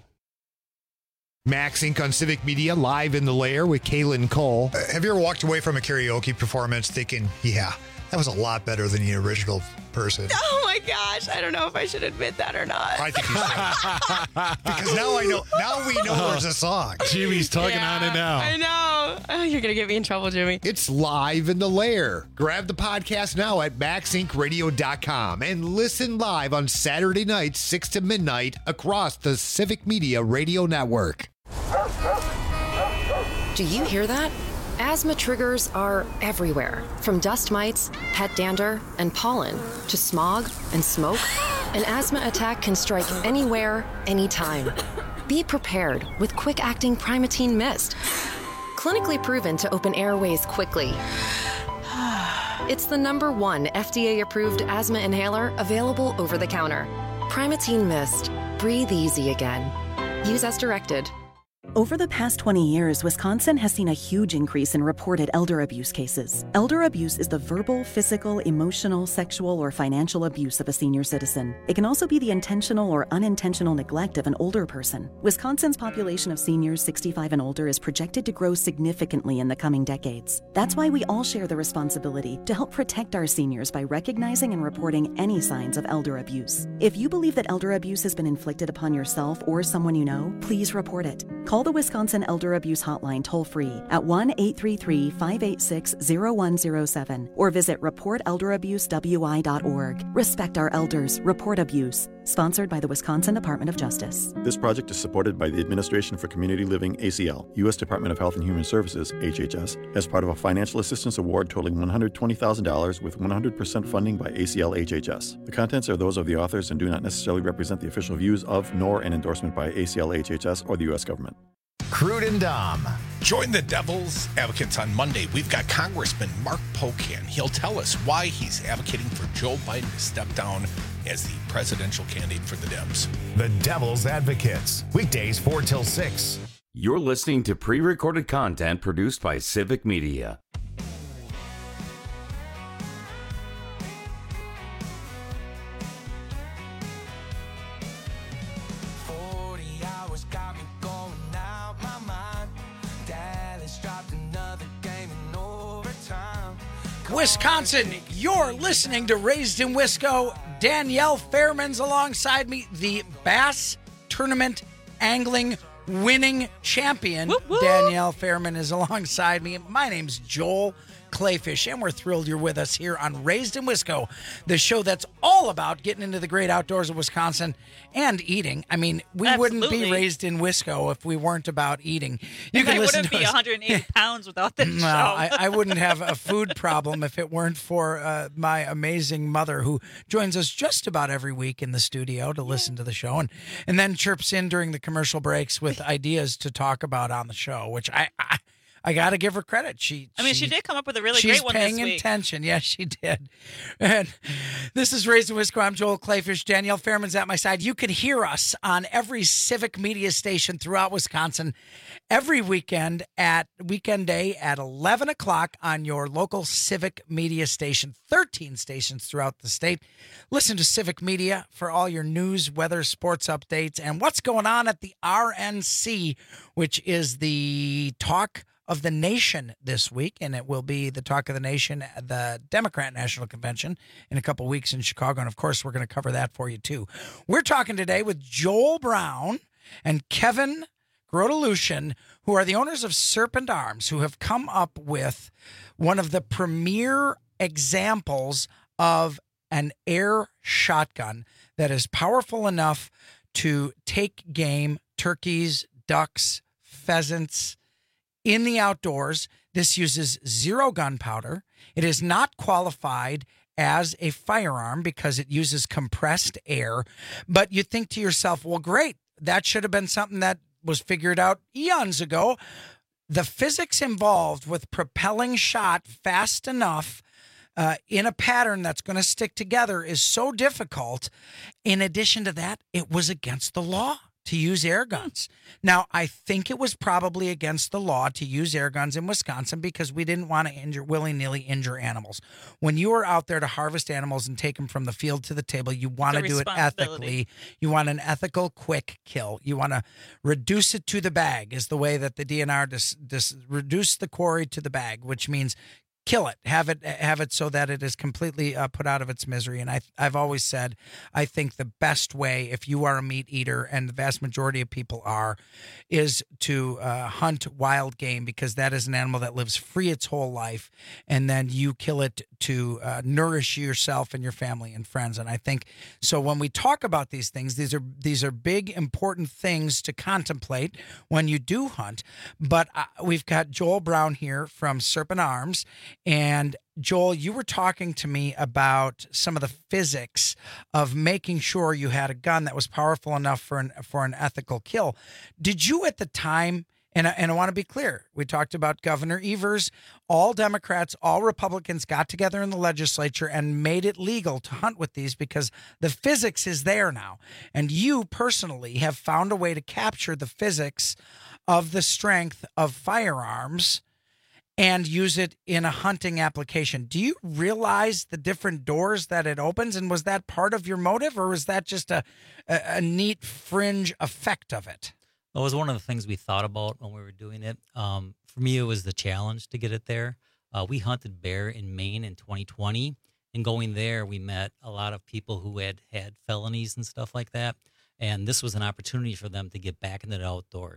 Speaker 26: Max Incorporated on Civic Media, live in the lair with Kaylin Cole.
Speaker 27: Uh, have you ever walked away from a karaoke performance thinking, yeah, that was a lot better than the original person?
Speaker 18: Oh my gosh, I don't know if I should admit that or not.
Speaker 27: I think you should. Because now I know, now we know there's a song.
Speaker 26: Jimmy's tugging
Speaker 18: Yeah,
Speaker 26: on it now.
Speaker 18: I know. Oh, you're going to get me in trouble, Jimmy.
Speaker 26: It's live in the lair. Grab the podcast now at max inc radio dot com and listen live on Saturday nights, six to midnight, across the Civic Media Radio Network.
Speaker 28: Do you hear that? Asthma triggers are everywhere, from dust mites, pet dander, and pollen, to smog and smoke. An asthma attack can strike anywhere, anytime. Be prepared with quick-acting Primatene Mist. Clinically proven to open airways quickly. It's the number one F D A-approved asthma inhaler available over the counter. Primatene Mist. Breathe easy again. Use as directed.
Speaker 29: Over the past twenty years, Wisconsin has seen a huge increase in reported elder abuse cases. Elder abuse is the verbal, physical, emotional, sexual, or financial abuse of a senior citizen. It can also be the intentional or unintentional neglect of an older person. Wisconsin's population of seniors sixty-five and older is projected to grow significantly in the coming decades. That's why we all share the responsibility to help protect our seniors by recognizing and reporting any signs of elder abuse. If you believe that elder abuse has been inflicted upon yourself or someone you know, please report it. Call the Wisconsin Elder Abuse Hotline toll-free at one eight three three, five eight six, zero one zero seven or visit report elder abuse w i dot org. Respect our elders. Report abuse. Sponsored by the Wisconsin Department of Justice.
Speaker 6: This project is supported by the Administration for Community Living, A C L, U S Department of Health and Human Services, H H S, as part of a financial assistance award totaling one hundred twenty thousand dollars with one hundred percent funding by A C L H H S. The contents are those of the authors and do not necessarily represent the official views of, nor an endorsement by A C L H H S or the U S government.
Speaker 1: Crude and Dom.
Speaker 7: Join the Devil's Advocates on Monday. We've got Congressman Mark Pocan. He'll tell us why he's advocating for Joe Biden to step down as the presidential candidate for the Dems.
Speaker 1: The Devil's Advocates. Weekdays four till six.
Speaker 15: You're listening to pre-recorded content produced by Civic Media.
Speaker 16: Wisconsin, you're listening to Raised in Wisco. Danielle Fairman's alongside me, the Bass Tournament Angling winning champion.
Speaker 17: Whoop, whoop.
Speaker 16: Danielle Fairman is alongside me. My name's Joel Clayfish, and we're thrilled you're with us here on Raised in Wisco, the show that's all about getting into the great outdoors of Wisconsin and eating. I mean, we
Speaker 17: Absolutely.
Speaker 16: wouldn't be raised in Wisco if we weren't about eating. You
Speaker 17: And I
Speaker 16: listen
Speaker 17: wouldn't
Speaker 16: to
Speaker 17: be
Speaker 16: us.
Speaker 17: one hundred eighty pounds without this
Speaker 16: No,
Speaker 17: show.
Speaker 16: I, I wouldn't have a food problem if it weren't for uh, my amazing mother, who joins us just about every week in the studio to listen to the show, and and then chirps in during the commercial breaks with ideas to talk about on the show, which I I, I got to give her credit. She,
Speaker 17: I mean, she, did come up with a really
Speaker 16: she's
Speaker 17: great one
Speaker 16: paying
Speaker 17: this week.
Speaker 16: attention. Yes, she did. And this is Raised in Wisco. I'm Joel Clayfish. Danielle Fairman's at my side. You can hear us on every Civic Media station throughout Wisconsin every weekend at weekend day at eleven o'clock on your local Civic Media station. thirteen stations throughout the state. Listen to Civic Media for all your news, weather, sports updates, and what's going on at the R N C, which is the talk of the nation this week, and it will be the talk of the nation at the Democrat National Convention in a couple weeks in Chicago, and of course we're going to cover that for you too. We're talking today with Joel Brown and Kevin Grotelushin, who are the owners of Serpent Arms, who have come up with one of the premier examples of an air shotgun that is powerful enough to take game, turkeys, ducks, pheasants, in the outdoors. This uses zero gunpowder. It is not qualified as a firearm because it uses compressed air. But you think to yourself, well, great. That should have been something that was figured out eons ago. The physics involved with propelling shot fast enough uh, in a pattern that's going to stick together is so difficult. In addition to that, it was against the law to use air guns. Now, I think it was probably against the law to use air guns in Wisconsin because we didn't want to injure willy-nilly injure animals. When you are out there to harvest animals and take them from the field to the table, you want to do it ethically. You want an ethical, quick kill. You want to reduce it to the bag is the way that the D N R dis, dis, reduce the quarry to the bag, which means kill it, have it, have it so that it is completely uh, put out of its misery. And I, I've always said, I think the best way, if you are a meat eater, and the vast majority of people are, is to uh, hunt wild game, because that is an animal that lives free its whole life, and then you kill it to uh, nourish yourself and your family and friends. And I think so. When we talk about these things, these are these are big, important things to contemplate when you do hunt. But uh, we've got Joel Brown here from Serpent Arms. And Joel, you were talking to me about some of the physics of making sure you had a gun that was powerful enough for an for an ethical kill. Did you at the time, and I, and I want to be clear, we talked about Governor Evers, all Democrats, all Republicans got together in the legislature and made it legal to hunt with these because the physics is there now. And you personally have found a way to capture the physics of the strength of firearms and use it in a hunting application. Do you realize the different doors that it opens? And was that part of your motive, or was that just a, a, a neat fringe effect of it?
Speaker 3: It was one of the things we thought about when we were doing it. Um, for me, it was the challenge to get it there. Uh, we hunted bear in Maine in twenty twenty, and going there, we met a lot of people who had had felonies and stuff like that. And this was an opportunity for them to get back into the outdoors.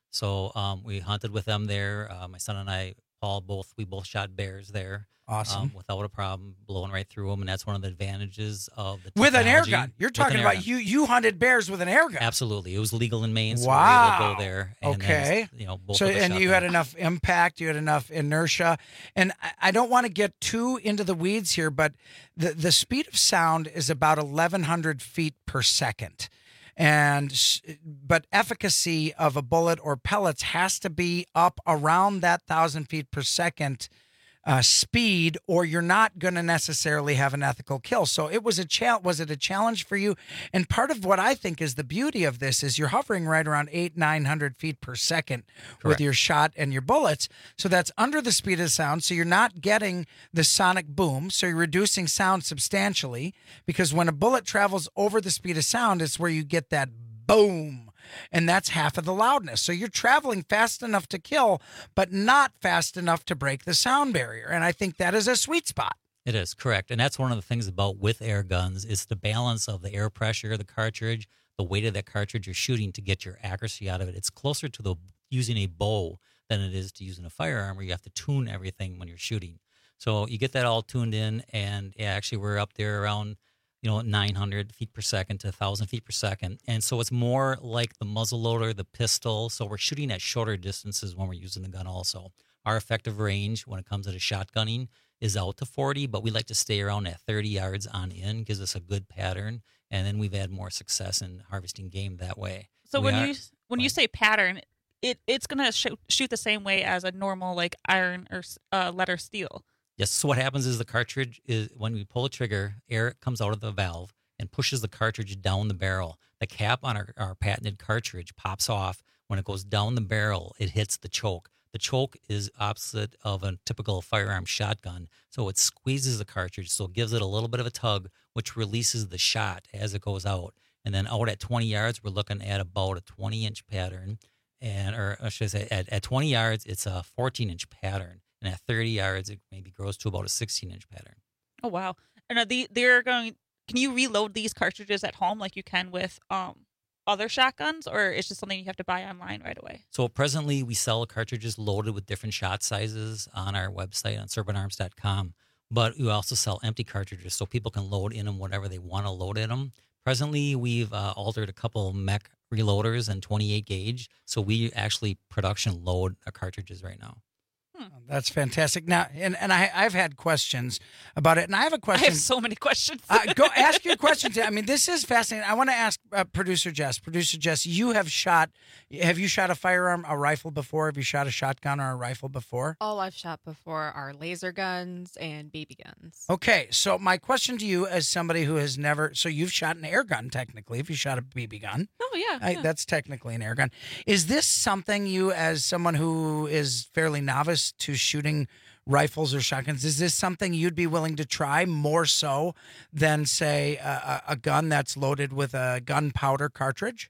Speaker 3: So um, we hunted with them there. Uh, my son and I, Paul, both we both shot bears there.
Speaker 16: Awesome.
Speaker 3: Um, without a problem, blowing right through them, and that's one of the advantages of the
Speaker 16: With an air
Speaker 3: technology.
Speaker 16: gun. You're
Speaker 3: With an
Speaker 16: talking
Speaker 3: air
Speaker 16: about
Speaker 3: gun.
Speaker 16: you you hunted bears with an air gun.
Speaker 3: Absolutely. It was legal in Maine, so
Speaker 16: Wow.
Speaker 3: we were able to go there. And
Speaker 16: Okay.
Speaker 3: then, you know, both
Speaker 16: so
Speaker 3: of us
Speaker 16: and
Speaker 3: shot
Speaker 16: you
Speaker 3: them.
Speaker 16: had enough impact, you had enough inertia, and I, I don't want to get too into the weeds here, but the the speed of sound is about eleven hundred feet per second, and s- but efficacy of a bullet or pellets has to be up around that thousand feet per second. Uh, speed, or you're not going to necessarily have an ethical kill. So it was a chal- Was it a challenge for you? And part of what I think is the beauty of this is you're hovering right around eight, nine hundred feet per second with
Speaker 3: Correct.
Speaker 16: your shot and your bullets. So that's under the speed of sound. So you're not getting the sonic boom. So you're reducing sound substantially, because when a bullet travels over the speed of sound, it's where you get that boom. And that's half of the loudness. So you're traveling fast enough to kill, but not fast enough to break the sound barrier. And I think that is a sweet spot.
Speaker 3: It is, correct. And that's one of the things about with air guns is the balance of the air pressure of the cartridge, the weight of that cartridge you're shooting to get your accuracy out of it. It's closer to the using a bow than it is to using a firearm, where you have to tune everything when you're shooting. So you get that all tuned in, and yeah, actually we're up there around, you know, nine hundred feet per second to one thousand feet per second. And so it's more like the muzzle loader, the pistol. So we're shooting at shorter distances when we're using the gun also. Our effective range when it comes to the shotgunning is out to forty, but we like to stay around at thirty yards on in, gives us a good pattern. And then we've had more success in harvesting game that way.
Speaker 17: So
Speaker 3: We
Speaker 17: when
Speaker 3: are-
Speaker 17: you when you say pattern, it it's gonna shoot, shoot the same way as a normal like iron or uh, lead or steel.
Speaker 3: Yes. So what happens is the cartridge is when we pull the trigger, air comes out of the valve and pushes the cartridge down the barrel. The cap on our, our patented cartridge pops off. When it goes down the barrel, it hits the choke. The choke is opposite of a typical firearm shotgun. So it squeezes the cartridge. So it gives it a little bit of a tug, which releases the shot as it goes out. And then out at twenty yards, we're looking at about a twenty inch pattern. And, or I should say at, at twenty yards, it's a fourteen inch pattern. And at thirty yards, it maybe grows to about a sixteen inch pattern.
Speaker 17: Oh wow! And are the they're going? Can you reload these cartridges at home like you can with um other shotguns, or it's just something you have to buy online right away?
Speaker 3: So presently, we sell cartridges loaded with different shot sizes on our website on serpent arms dot com. But we also sell empty cartridges, so people can load in them whatever they want to load in them. Presently, we've uh, altered a couple mech reloaders and twenty-eight gauge, so we actually production load our cartridges right now.
Speaker 16: That's fantastic. Now, and, and I, I've had questions about it, and I have a
Speaker 17: I
Speaker 16: question.
Speaker 17: have so many questions.
Speaker 16: uh, go ask your questions. I mean, this is fascinating. I want to ask uh, producer Jess. Producer Jess, you have shot. Have you shot a firearm, a rifle before? Have you shot a shotgun or a rifle before?
Speaker 18: All I've shot before are laser guns and B B guns.
Speaker 16: Okay, so my question to you, as somebody who has never, so you've shot an air gun technically. If you shot a B B gun,
Speaker 18: Oh yeah,
Speaker 16: I,
Speaker 18: yeah.
Speaker 16: that's technically an air gun. Is this something you, as someone who is fairly novice to shooting rifles or shotguns, is this something you'd be willing to try more so than, say, a, a gun that's loaded with a gunpowder cartridge?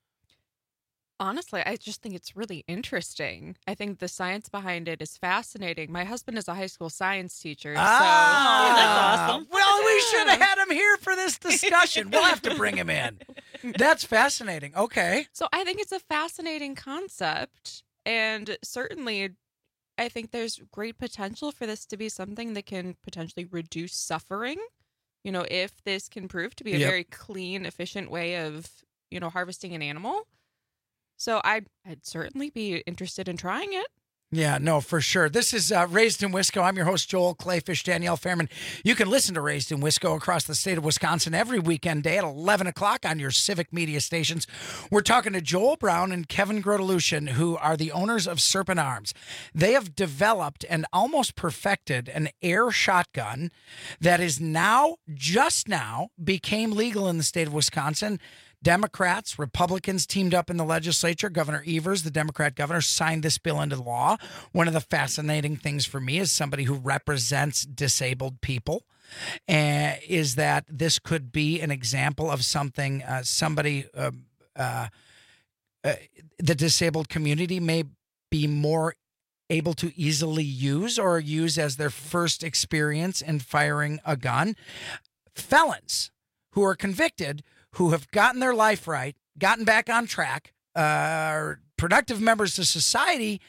Speaker 18: Honestly, I just think it's really interesting. I think the science behind it is fascinating. My husband is a high school science teacher, so
Speaker 16: Ah,
Speaker 17: that's awesome.
Speaker 16: Well, we should have had him here for this discussion. We'll have to bring him in. That's fascinating. Okay.
Speaker 18: so I think it's a fascinating concept, and certainly I think there's great potential for this to be something that can potentially reduce suffering. You know, if this can prove to be a
Speaker 16: Yep.
Speaker 18: very clean, efficient way of, you know, harvesting an animal. So I'd, I'd certainly be interested in trying it.
Speaker 16: Yeah, no, for sure. This is uh, Raised in Wisco. I'm your host, Joel Clayfish, Danielle Fairman. You can listen to Raised in Wisco across the state of Wisconsin every weekend day at eleven o'clock on your civic media stations. We're talking to Joel Brown and Kevin Grotelushin, who are the owners of Serpent Arms. They have developed and almost perfected an air shotgun that is now, just now, became legal in the state of Wisconsin. Democrats, Republicans teamed up in the legislature. Governor Evers, the Democrat governor, signed this bill into law. One of the fascinating things for me as somebody who represents disabled people uh, is that this could be an example of something uh, somebody, uh, uh, uh, the disabled community may be more able to easily use or use as their first experience in firing a gun. Felons who are convicted, who have gotten their life right, gotten back on track, uh, productive members of society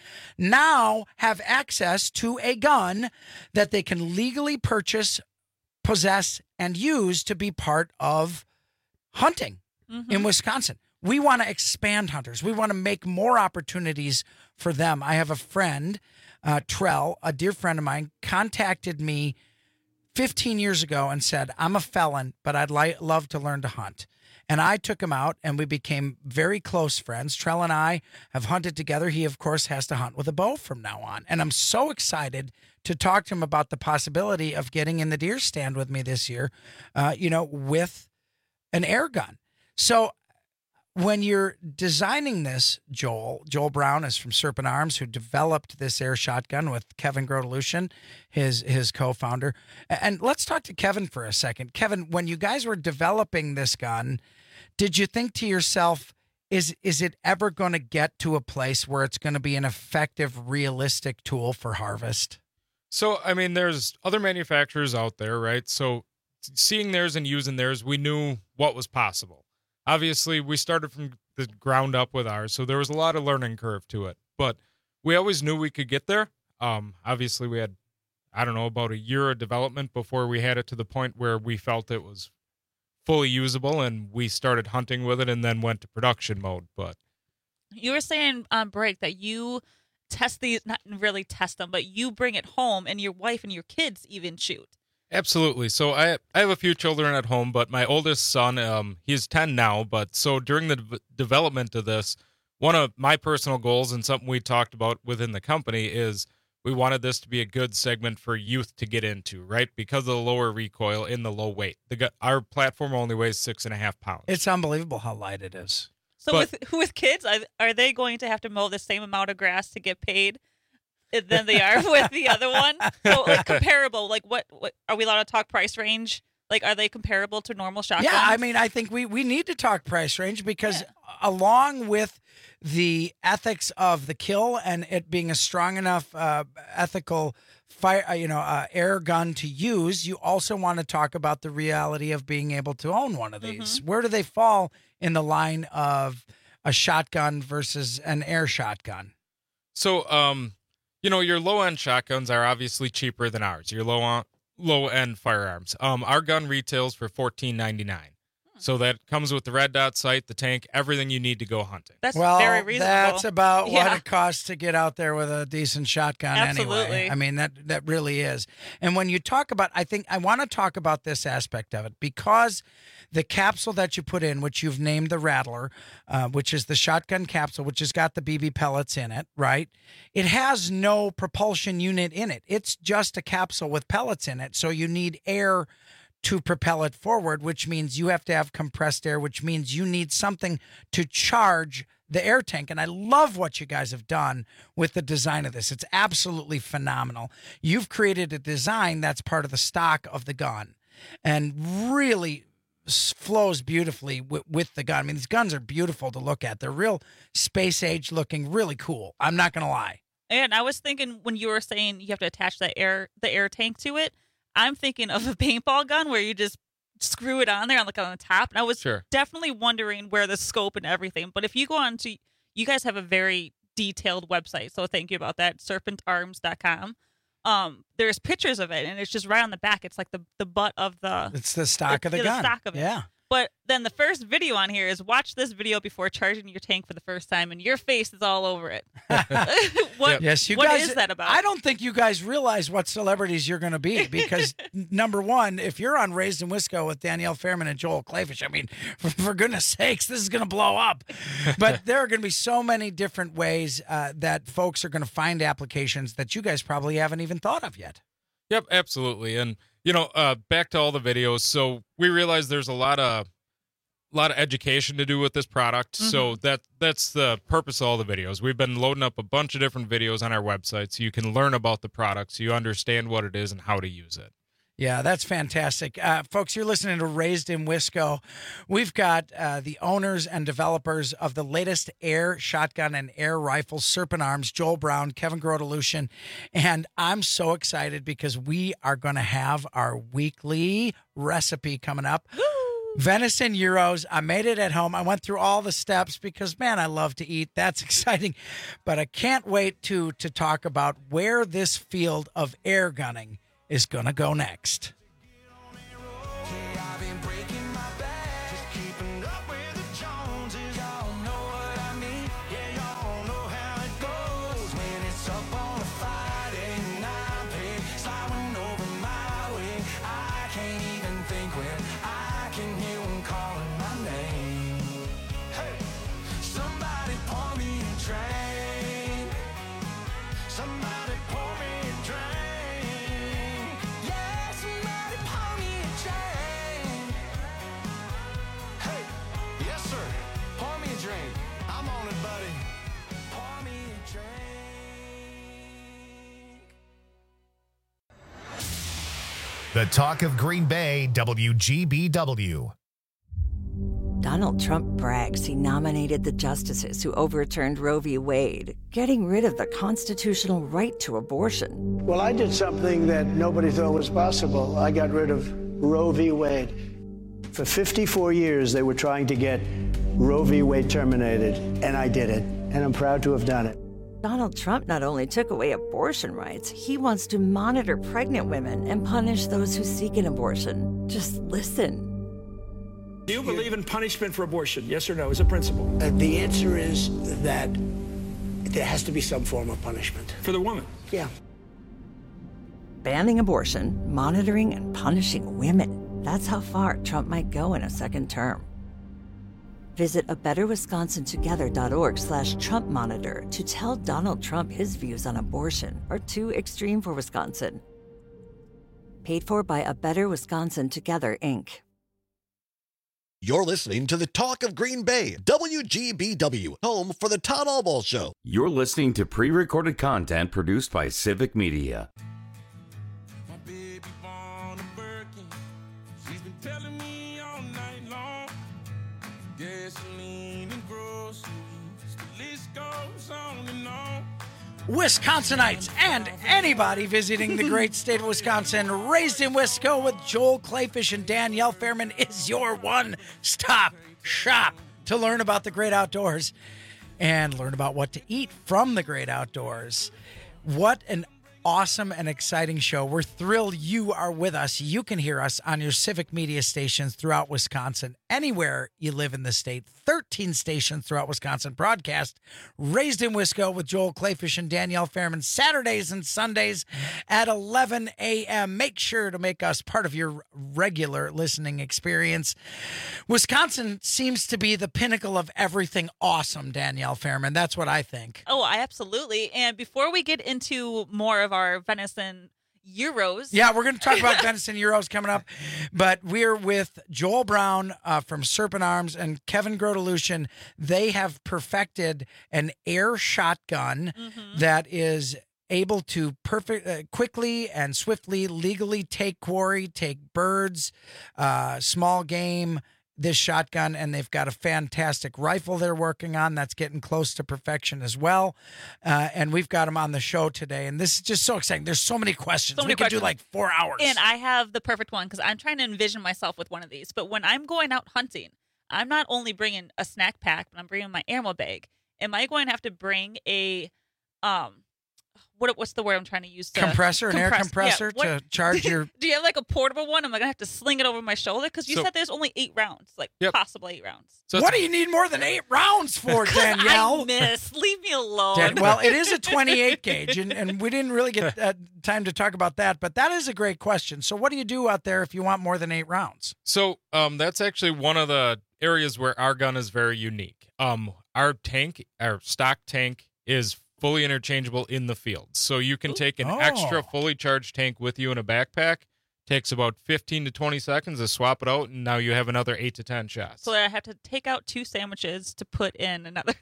Speaker 16: now have access to a gun that they can legally purchase, possess, and use to be part of hunting mm-hmm. in Wisconsin. We want to expand hunters. We want to make more opportunities for them. I have a friend, uh, Trell, a dear friend of mine, contacted me fifteen years ago and said, I'm a felon, but I'd li- love to learn to hunt. And I took him out, and we became very close friends. Trell and I have hunted together. He, of course, has to hunt with a bow from now on. And I'm so excited to talk to him about the possibility of getting in the deer stand with me this year, uh, you know, with an air gun. So when you're designing this, Joel, Joel Brown is from Serpent Arms, who developed this air shotgun with Kevin Grotelushin, his his co-founder. And let's talk to Kevin for a second. Kevin, when you guys were developing this gun, did you think to yourself, is is it ever going to get to a place where it's going to be an effective, realistic tool for harvest?
Speaker 8: So, I mean, there's other manufacturers out there, right? So seeing theirs and using theirs, we knew what was possible. Obviously, we started from the ground up with ours, so there was a lot of learning curve to it. But we always knew we could get there. Um, obviously, we had, I don't know, about a year of development before we had it to the point where we felt it was fully usable, and we started hunting with it and then went to production mode. But
Speaker 17: you were saying on break that you test these, not really test them, but you bring it home and your wife and your kids even shoot.
Speaker 8: Absolutely. So I I have a few children at home, but my oldest son, um, he's ten now. But so during the d- development of this, one of my personal goals and something we talked about within the company is we wanted this to be a good segment for youth to get into, right? Because of the lower recoil in the low weight. The gu- our platform only weighs six and a half pounds.
Speaker 16: It's unbelievable how light it is.
Speaker 17: So
Speaker 8: But-
Speaker 17: with with kids, are, are they going to have to mow the same amount of grass to get paid than they are with the other one? So like comparable, like what, what are we allowed to talk price range? Like, are they comparable to normal shotguns?
Speaker 16: Yeah, I mean, I think we, we need to talk price range because along with the ethics of the kill and it being a strong enough uh, ethical fire, uh, you know, uh, air gun to use, you also want to talk about the reality of being able to own one of these.
Speaker 8: Mm-hmm.
Speaker 16: Where do they fall in the line of a shotgun versus an air shotgun?
Speaker 8: So, um, you know, your low-end shotguns are obviously cheaper than ours. Your low low-end firearms. Um, our gun retails for fourteen ninety-nine. So that comes with the red dot sight, the tank, everything you need to go hunting.
Speaker 17: That's
Speaker 16: well,
Speaker 17: very reasonable.
Speaker 16: that's about what
Speaker 17: Yeah.
Speaker 16: it costs to get out there with a decent shotgun anyway.
Speaker 17: Absolutely.
Speaker 16: I mean, that that really is. And when you talk about, I think I want to talk about this aspect of it because the capsule that you put in, which you've named the Rattler, uh, which is the shotgun capsule, which has got the B B pellets in it, right? It has no propulsion unit in it. It's just a capsule with pellets in it. So you need air to propel it forward, which means you have to have compressed air, which means you need something to charge the air tank. And I love what you guys have done with the design of this. It's absolutely phenomenal. You've created a design that's part of the stock of the gun and really s- flows beautifully w- with the gun. I mean, these guns are beautiful to look at. They're real space age looking, really cool. I'm not going to lie.
Speaker 17: And I was thinking when you were saying you have to attach the air the air tank to it, I'm thinking of a paintball gun where you just screw it on there on like on the top. And I was
Speaker 8: Sure.
Speaker 17: definitely wondering where the scope and everything. But if you go on to, you guys have a very detailed website, so thank you about that. serpent arms dot com. Um, there's pictures of it, and it's just right on the back. It's like the the butt of the.
Speaker 16: It's the stock of the
Speaker 17: yeah,
Speaker 16: gun.
Speaker 17: The stock of it.
Speaker 16: Yeah.
Speaker 17: But then the first video on here is watch this video before charging your tank for the first time, and your face is all over it. what
Speaker 16: Yes, you
Speaker 17: what
Speaker 16: guys.
Speaker 17: is that about?
Speaker 16: I don't think you guys realize what celebrities you're going to be because number one, if you're on Raised in Wisco with Danielle Fairman and Joel Clayfish, I mean, for, for goodness sakes, this is going to blow up. But there are going to be so many different ways uh, that folks are going to find applications that you guys probably haven't even thought of yet.
Speaker 8: Yep, absolutely. And you know, uh, back to all the videos. So we realized there's a lot of a lot of education to do with this product.
Speaker 17: Mm-hmm.
Speaker 8: So that that's the purpose of all the videos. We've been loading up a bunch of different videos on our website so you can learn about the product, so you understand what it is and how to use it.
Speaker 16: Yeah, that's fantastic. Uh, folks, you're listening to Raised in Wisco. We've got uh, the owners and developers of the latest air shotgun and air rifle, Serpent Arms, Joel Brown, Kevin Grotelushin. And I'm so excited because we are going to have our weekly recipe coming up. Venison gyros. I made it at home. I went through all the steps because, man, I love to eat. That's exciting. But I can't wait to to talk about where this field of air gunning is going to go next.
Speaker 1: The Talk of Green Bay, W G B W.
Speaker 9: Donald Trump brags he nominated the justices who overturned Roe v. Wade, getting rid of the constitutional right to abortion.
Speaker 10: Well, I did something that nobody thought was possible. I got rid of Roe v. Wade. For fifty-four years, they were trying to get Roe v. Wade terminated, and I did it, and I'm proud to have done it.
Speaker 9: Donald Trump not only took away abortion rights, he wants to monitor pregnant women and punish those who seek an abortion. Just listen.
Speaker 11: Do you believe in punishment for abortion? Yes or no, as a principle?
Speaker 10: Uh, the answer is that there has to be some form of punishment.
Speaker 11: For the woman?
Speaker 10: Yeah.
Speaker 9: Banning abortion, monitoring, and punishing women. That's how far Trump might go in a second term. Visit a better wisconsin together dot org slash Trump monitor to tell Donald Trump his views on abortion are too extreme for Wisconsin. Paid for by A Better Wisconsin Together, Incorporated.
Speaker 12: You're listening to the Talk of Green Bay, W G B W, home for the Todd Albaugh Show.
Speaker 15: You're listening to pre-recorded content produced by Civic Media.
Speaker 16: Wisconsinites and anybody visiting the great state of Wisconsin, Raised in Wisco with Joel Clayfish and Danielle Fairman is your one-stop shop to learn about the great outdoors and learn about what to eat from the great outdoors. What an awesome and exciting show. We're thrilled you are with us. You can hear us on your Civic Media stations throughout Wisconsin, anywhere you live in the state. thirteen stations throughout Wisconsin broadcast Raised in Wisco with Joel Clayfish and Danielle Fairman Saturdays and Sundays at eleven a.m. Make sure to make us part of your regular listening experience. Wisconsin seems to be the pinnacle of everything awesome, Danielle Fairman. That's what I think.
Speaker 17: Oh, absolutely. And before we get into more of our venison Euros.
Speaker 16: Yeah, we're going to talk about venison Euros coming up, but we're with Joel Brown uh, from Serpent Arms and Kevin Grotelushin. They have perfected an air shotgun mm-hmm. that is able to perfect uh, quickly and swiftly, legally take quarry, take birds, uh, small game, this shotgun, and they've got a fantastic rifle they're working on that's getting close to perfection as well. Uh, and we've got them on the show today, and this is just so exciting. There's so many questions.
Speaker 17: So many
Speaker 16: we could
Speaker 17: questions.
Speaker 16: do like four hours.
Speaker 17: And I have the perfect one because I'm trying to envision myself with one of these. But when I'm going out hunting, I'm not only bringing a snack pack, but I'm bringing my ammo bag. Am I going to have to bring a um? What, what's the word I'm trying to use? To
Speaker 16: compressor, an
Speaker 17: compress,
Speaker 16: air compressor
Speaker 17: yeah,
Speaker 16: to charge your...
Speaker 17: Do you have like a portable one? Am I going to have to sling it over my shoulder? Because you
Speaker 8: So-
Speaker 17: said there's only eight rounds, like
Speaker 8: Yep.
Speaker 17: possibly eight rounds.
Speaker 8: So
Speaker 16: what
Speaker 8: it's-
Speaker 16: do you need more than eight rounds for,
Speaker 17: 'Cause
Speaker 16: Danielle?
Speaker 17: I miss. Leave me alone.
Speaker 16: Dan- well, it is a twenty-eight gauge, and, and we didn't really get uh, time to talk about that, but that is a great question. So what do you do out there if you want more than eight rounds?
Speaker 8: So um, that's actually one of the areas where our gun is very unique. Um, our tank, our stock tank, is fully interchangeable in the field. So you can take an
Speaker 16: Oh.
Speaker 8: extra fully charged tank with you in a backpack. Takes about fifteen to twenty seconds to swap it out, and now you have another eight to ten shots.
Speaker 17: So I have to take out two sandwiches to put in another.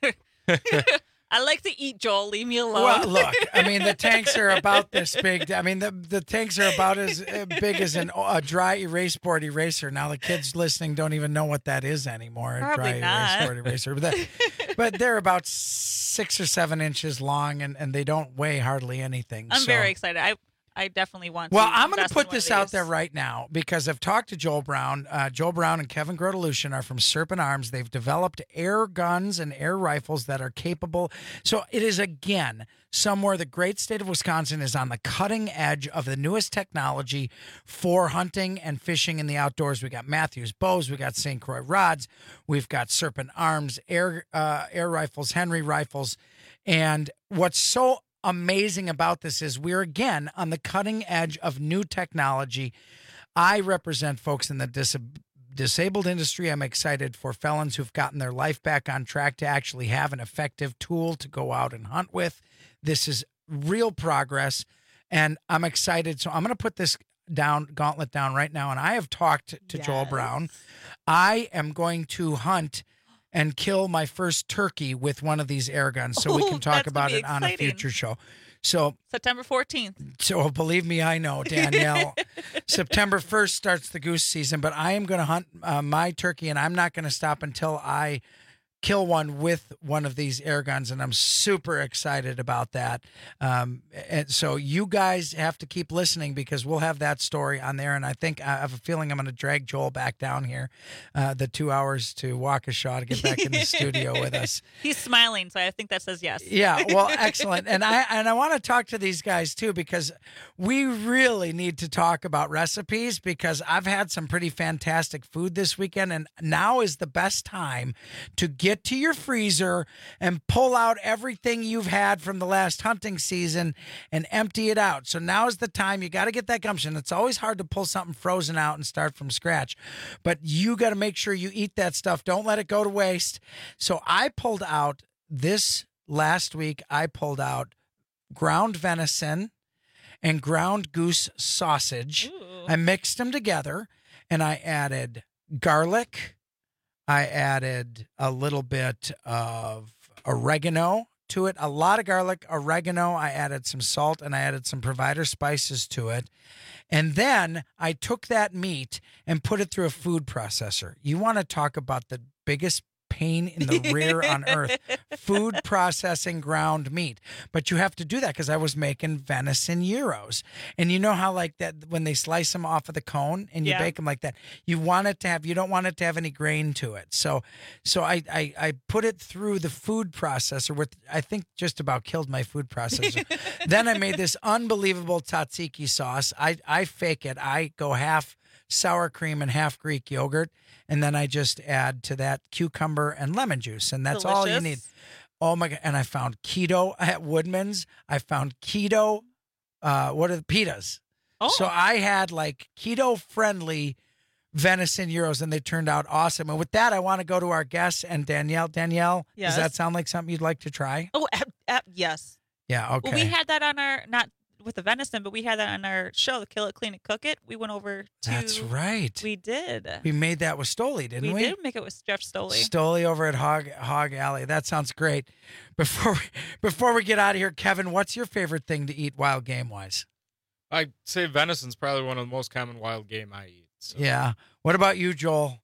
Speaker 17: I like to eat, Joel. Leave me alone.
Speaker 16: Well, look, I mean, the tanks are about this big. I mean, the the tanks are about as uh, big as an, a dry erase board eraser. Now, the kids listening don't even know what that is anymore. A
Speaker 17: Probably
Speaker 16: dry
Speaker 17: not.
Speaker 16: erase board eraser. But, that, but they're about six or seven inches long, and, and they don't weigh hardly anything.
Speaker 17: I'm
Speaker 16: so.
Speaker 17: very excited. I I definitely want
Speaker 16: Well,
Speaker 17: to.
Speaker 16: I'm going to
Speaker 17: invest in
Speaker 16: put
Speaker 17: one
Speaker 16: this
Speaker 17: of
Speaker 16: out
Speaker 17: these.
Speaker 16: there right now because I've talked to Joel Brown. Uh, Joel Brown and Kevin Grotelushin are from Serpent Arms. They've developed air guns and air rifles that are capable. So it is, again, somewhere the great state of Wisconsin is on the cutting edge of the newest technology for hunting and fishing in the outdoors. We got Matthews bows, we got Saint Croix rods, we've got Serpent Arms air uh, air rifles, Henry rifles, and what's so amazing about this is we're again on the cutting edge of new technology. I represent folks in the dis- disabled industry. I'm excited for felons who've gotten their life back on track to actually have an effective tool to go out and hunt with. This is real progress, and I'm excited. So I'm going to put this down, gauntlet down right now, and I have talked to
Speaker 18: Yes.
Speaker 16: Joel Brown. I am going to hunt and kill my first turkey with one of these air guns, so we
Speaker 17: Ooh,
Speaker 16: can talk
Speaker 17: that's gonna
Speaker 16: about
Speaker 17: be
Speaker 16: it on a
Speaker 17: exciting.
Speaker 16: future show. So,
Speaker 17: September fourteenth.
Speaker 16: so believe me, I know, Danielle. September first starts the goose season, but I am going to hunt uh, my turkey, and I'm not going to stop until I kill one with one of these air guns, and I'm super excited about that. Um, and so you guys have to keep listening because we'll have that story on there, and I think I have a feeling I'm going to drag Joel back down here, uh, the two hours to Waukesha to get back in the studio with us.
Speaker 17: He's smiling, so I think that says yes.
Speaker 16: Yeah, well, excellent. And I and I want to talk to these guys too because we really need to talk about recipes because I've had some pretty fantastic food this weekend, and now is the best time to get to your freezer and pull out everything you've had from the last hunting season and empty it out. So now is the time. You got to get that gumption. It's always hard to pull something frozen out and start from scratch, but you got to make sure you eat that stuff. Don't let it go to waste. So I pulled out this last week, I pulled out ground venison and ground goose sausage.
Speaker 17: Ooh.
Speaker 16: I mixed them together and I added garlic. I added a little bit of oregano to it, a lot of garlic, oregano. I added some salt and I added some provider spices to it. And then I took that meat and put it through a food processor. You want to talk about the biggest pain in the rear on earth, food processing ground meat. But you have to do that because I was making venison gyros. And you know how like that when they slice them off of the cone and you
Speaker 17: Yeah.
Speaker 16: bake them like that, you want it to have, you don't want it to have any grain to it. So so I, I, I put it through the food processor, with I think just about killed my food processor. Then I made this unbelievable tzatziki sauce. I, I fake it. I go half sour cream and half Greek yogurt. And then I just add to that cucumber and lemon juice. And that's all you
Speaker 17: Delicious.
Speaker 16: need. Oh my God. And I found keto at Woodman's. I found keto, uh, what are the pitas?
Speaker 17: Oh.
Speaker 16: So I had like keto friendly venison gyros and they turned out awesome. And with that, I want to go to our guests and Danielle. Danielle,
Speaker 17: Yes.
Speaker 16: does that sound like something you'd like to try?
Speaker 17: Oh, ab- ab- yes.
Speaker 16: Yeah. Okay.
Speaker 17: Well, we had that on our, not with the venison, but we had that on our show, the Kill It, Clean It, Cook It. We went over to.
Speaker 16: That's right.
Speaker 17: We did.
Speaker 16: We made that with Stoli, didn't we?
Speaker 17: We did make it with Jeff Stoley.
Speaker 16: Stoli over at Hog Hog Alley. That sounds great. Before we, before we get out of here, Kevin, what's your favorite thing to eat wild game wise?
Speaker 8: I'd say venison's probably one of the most common wild game I eat. So.
Speaker 16: Yeah. What about you, Joel?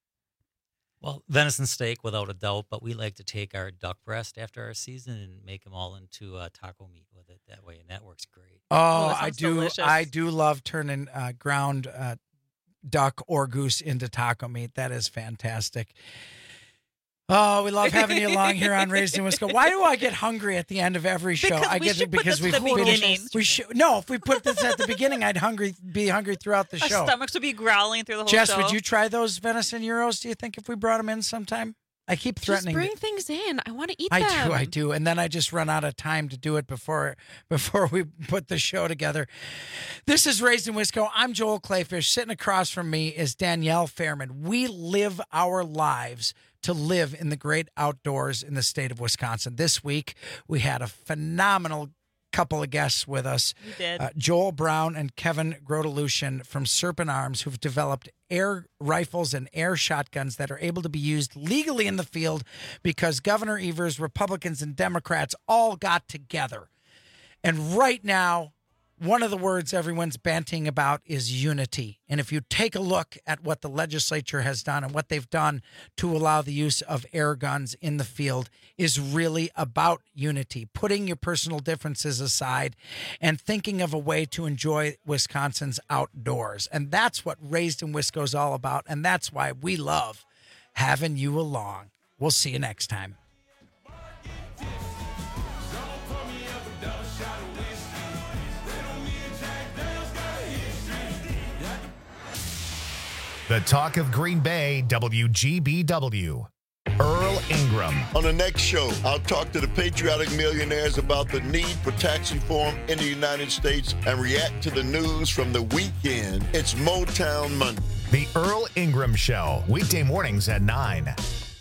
Speaker 3: Well, venison steak without a doubt, but we like to take our duck breast after our season and make them all into uh, taco meat with it that way, and that works great.
Speaker 16: Oh,
Speaker 17: that
Speaker 16: I
Speaker 17: sounds
Speaker 16: do.
Speaker 17: delicious.
Speaker 16: I do love turning uh, ground uh, duck or goose into taco meat. That is fantastic. Oh, we love having you along here on Raised in Wisconsin. Why do I get hungry at the end of every show?
Speaker 17: Because
Speaker 16: I
Speaker 17: we
Speaker 16: get
Speaker 17: should
Speaker 16: it
Speaker 17: put
Speaker 16: because
Speaker 17: this
Speaker 16: we
Speaker 17: at the beginning.
Speaker 16: We should no. If we put this at the beginning, I'd hungry be hungry throughout the
Speaker 17: Our
Speaker 16: show.
Speaker 17: stomachs would be growling through the whole
Speaker 16: Jess,
Speaker 17: show.
Speaker 16: would you try those venison gyros? Do you think if we brought them in sometime? I keep
Speaker 18: Just
Speaker 16: threatening.
Speaker 18: bring
Speaker 16: to-
Speaker 18: things in. I want to eat
Speaker 16: I
Speaker 18: them.
Speaker 16: do, I do, and then I just run out of time to do it before before we put the show together. This is Raised in Wisco. I'm Joel Clayfish. Sitting across from me is Danielle Fairman. We live our lives to live in the great outdoors in the state of Wisconsin. This week we had a phenomenal couple of guests with us.
Speaker 17: You did.
Speaker 16: Uh, Joel Brown and Kevin Grotelushin from Serpent Arms, who've developed air rifles and air shotguns that are able to be used legally in the field because Governor Evers, Republicans, and Democrats all got together. And right now, one of the words everyone's banting about is unity. And if you take a look at what the legislature has done and what they've done to allow the use of air guns in the field is really about unity, putting your personal differences aside and thinking of a way to enjoy Wisconsin's outdoors. And that's what Raised in Wisco is all about. And that's why we love having you along. We'll see you next time.
Speaker 1: The Talk of Green Bay, W G B W. Earl Ingram.
Speaker 2: On the next show, I'll talk to the patriotic millionaires about the need for tax reform in the United States and react to the news from the weekend. It's Motown Monday.
Speaker 1: The Earl Ingram Show, weekday mornings at nine.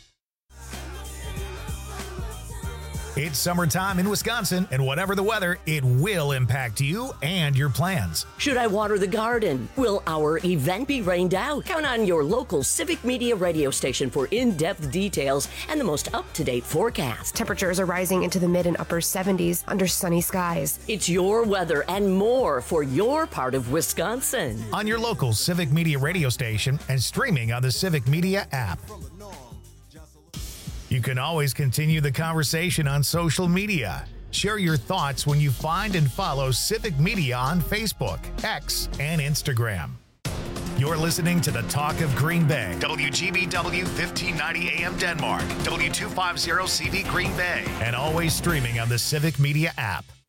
Speaker 1: It's summertime in Wisconsin, and whatever the weather, it will impact you and your plans.
Speaker 5: Should I water the garden? Will our event be rained out? Count on your local Civic Media radio station for in-depth details and the most up-to-date forecast.
Speaker 13: Temperatures are rising into the mid and upper seventies under sunny skies.
Speaker 5: It's your weather and more for your part of Wisconsin.
Speaker 1: On your local Civic Media radio station and streaming on the Civic Media app. You can always continue the conversation on social media. Share your thoughts when you find and follow Civic Media on Facebook, X, and Instagram. You're listening to the Talk of Green Bay. W G B W fifteen ninety A M Denmark, W two fifty C V Green Bay, and always streaming on the Civic Media app.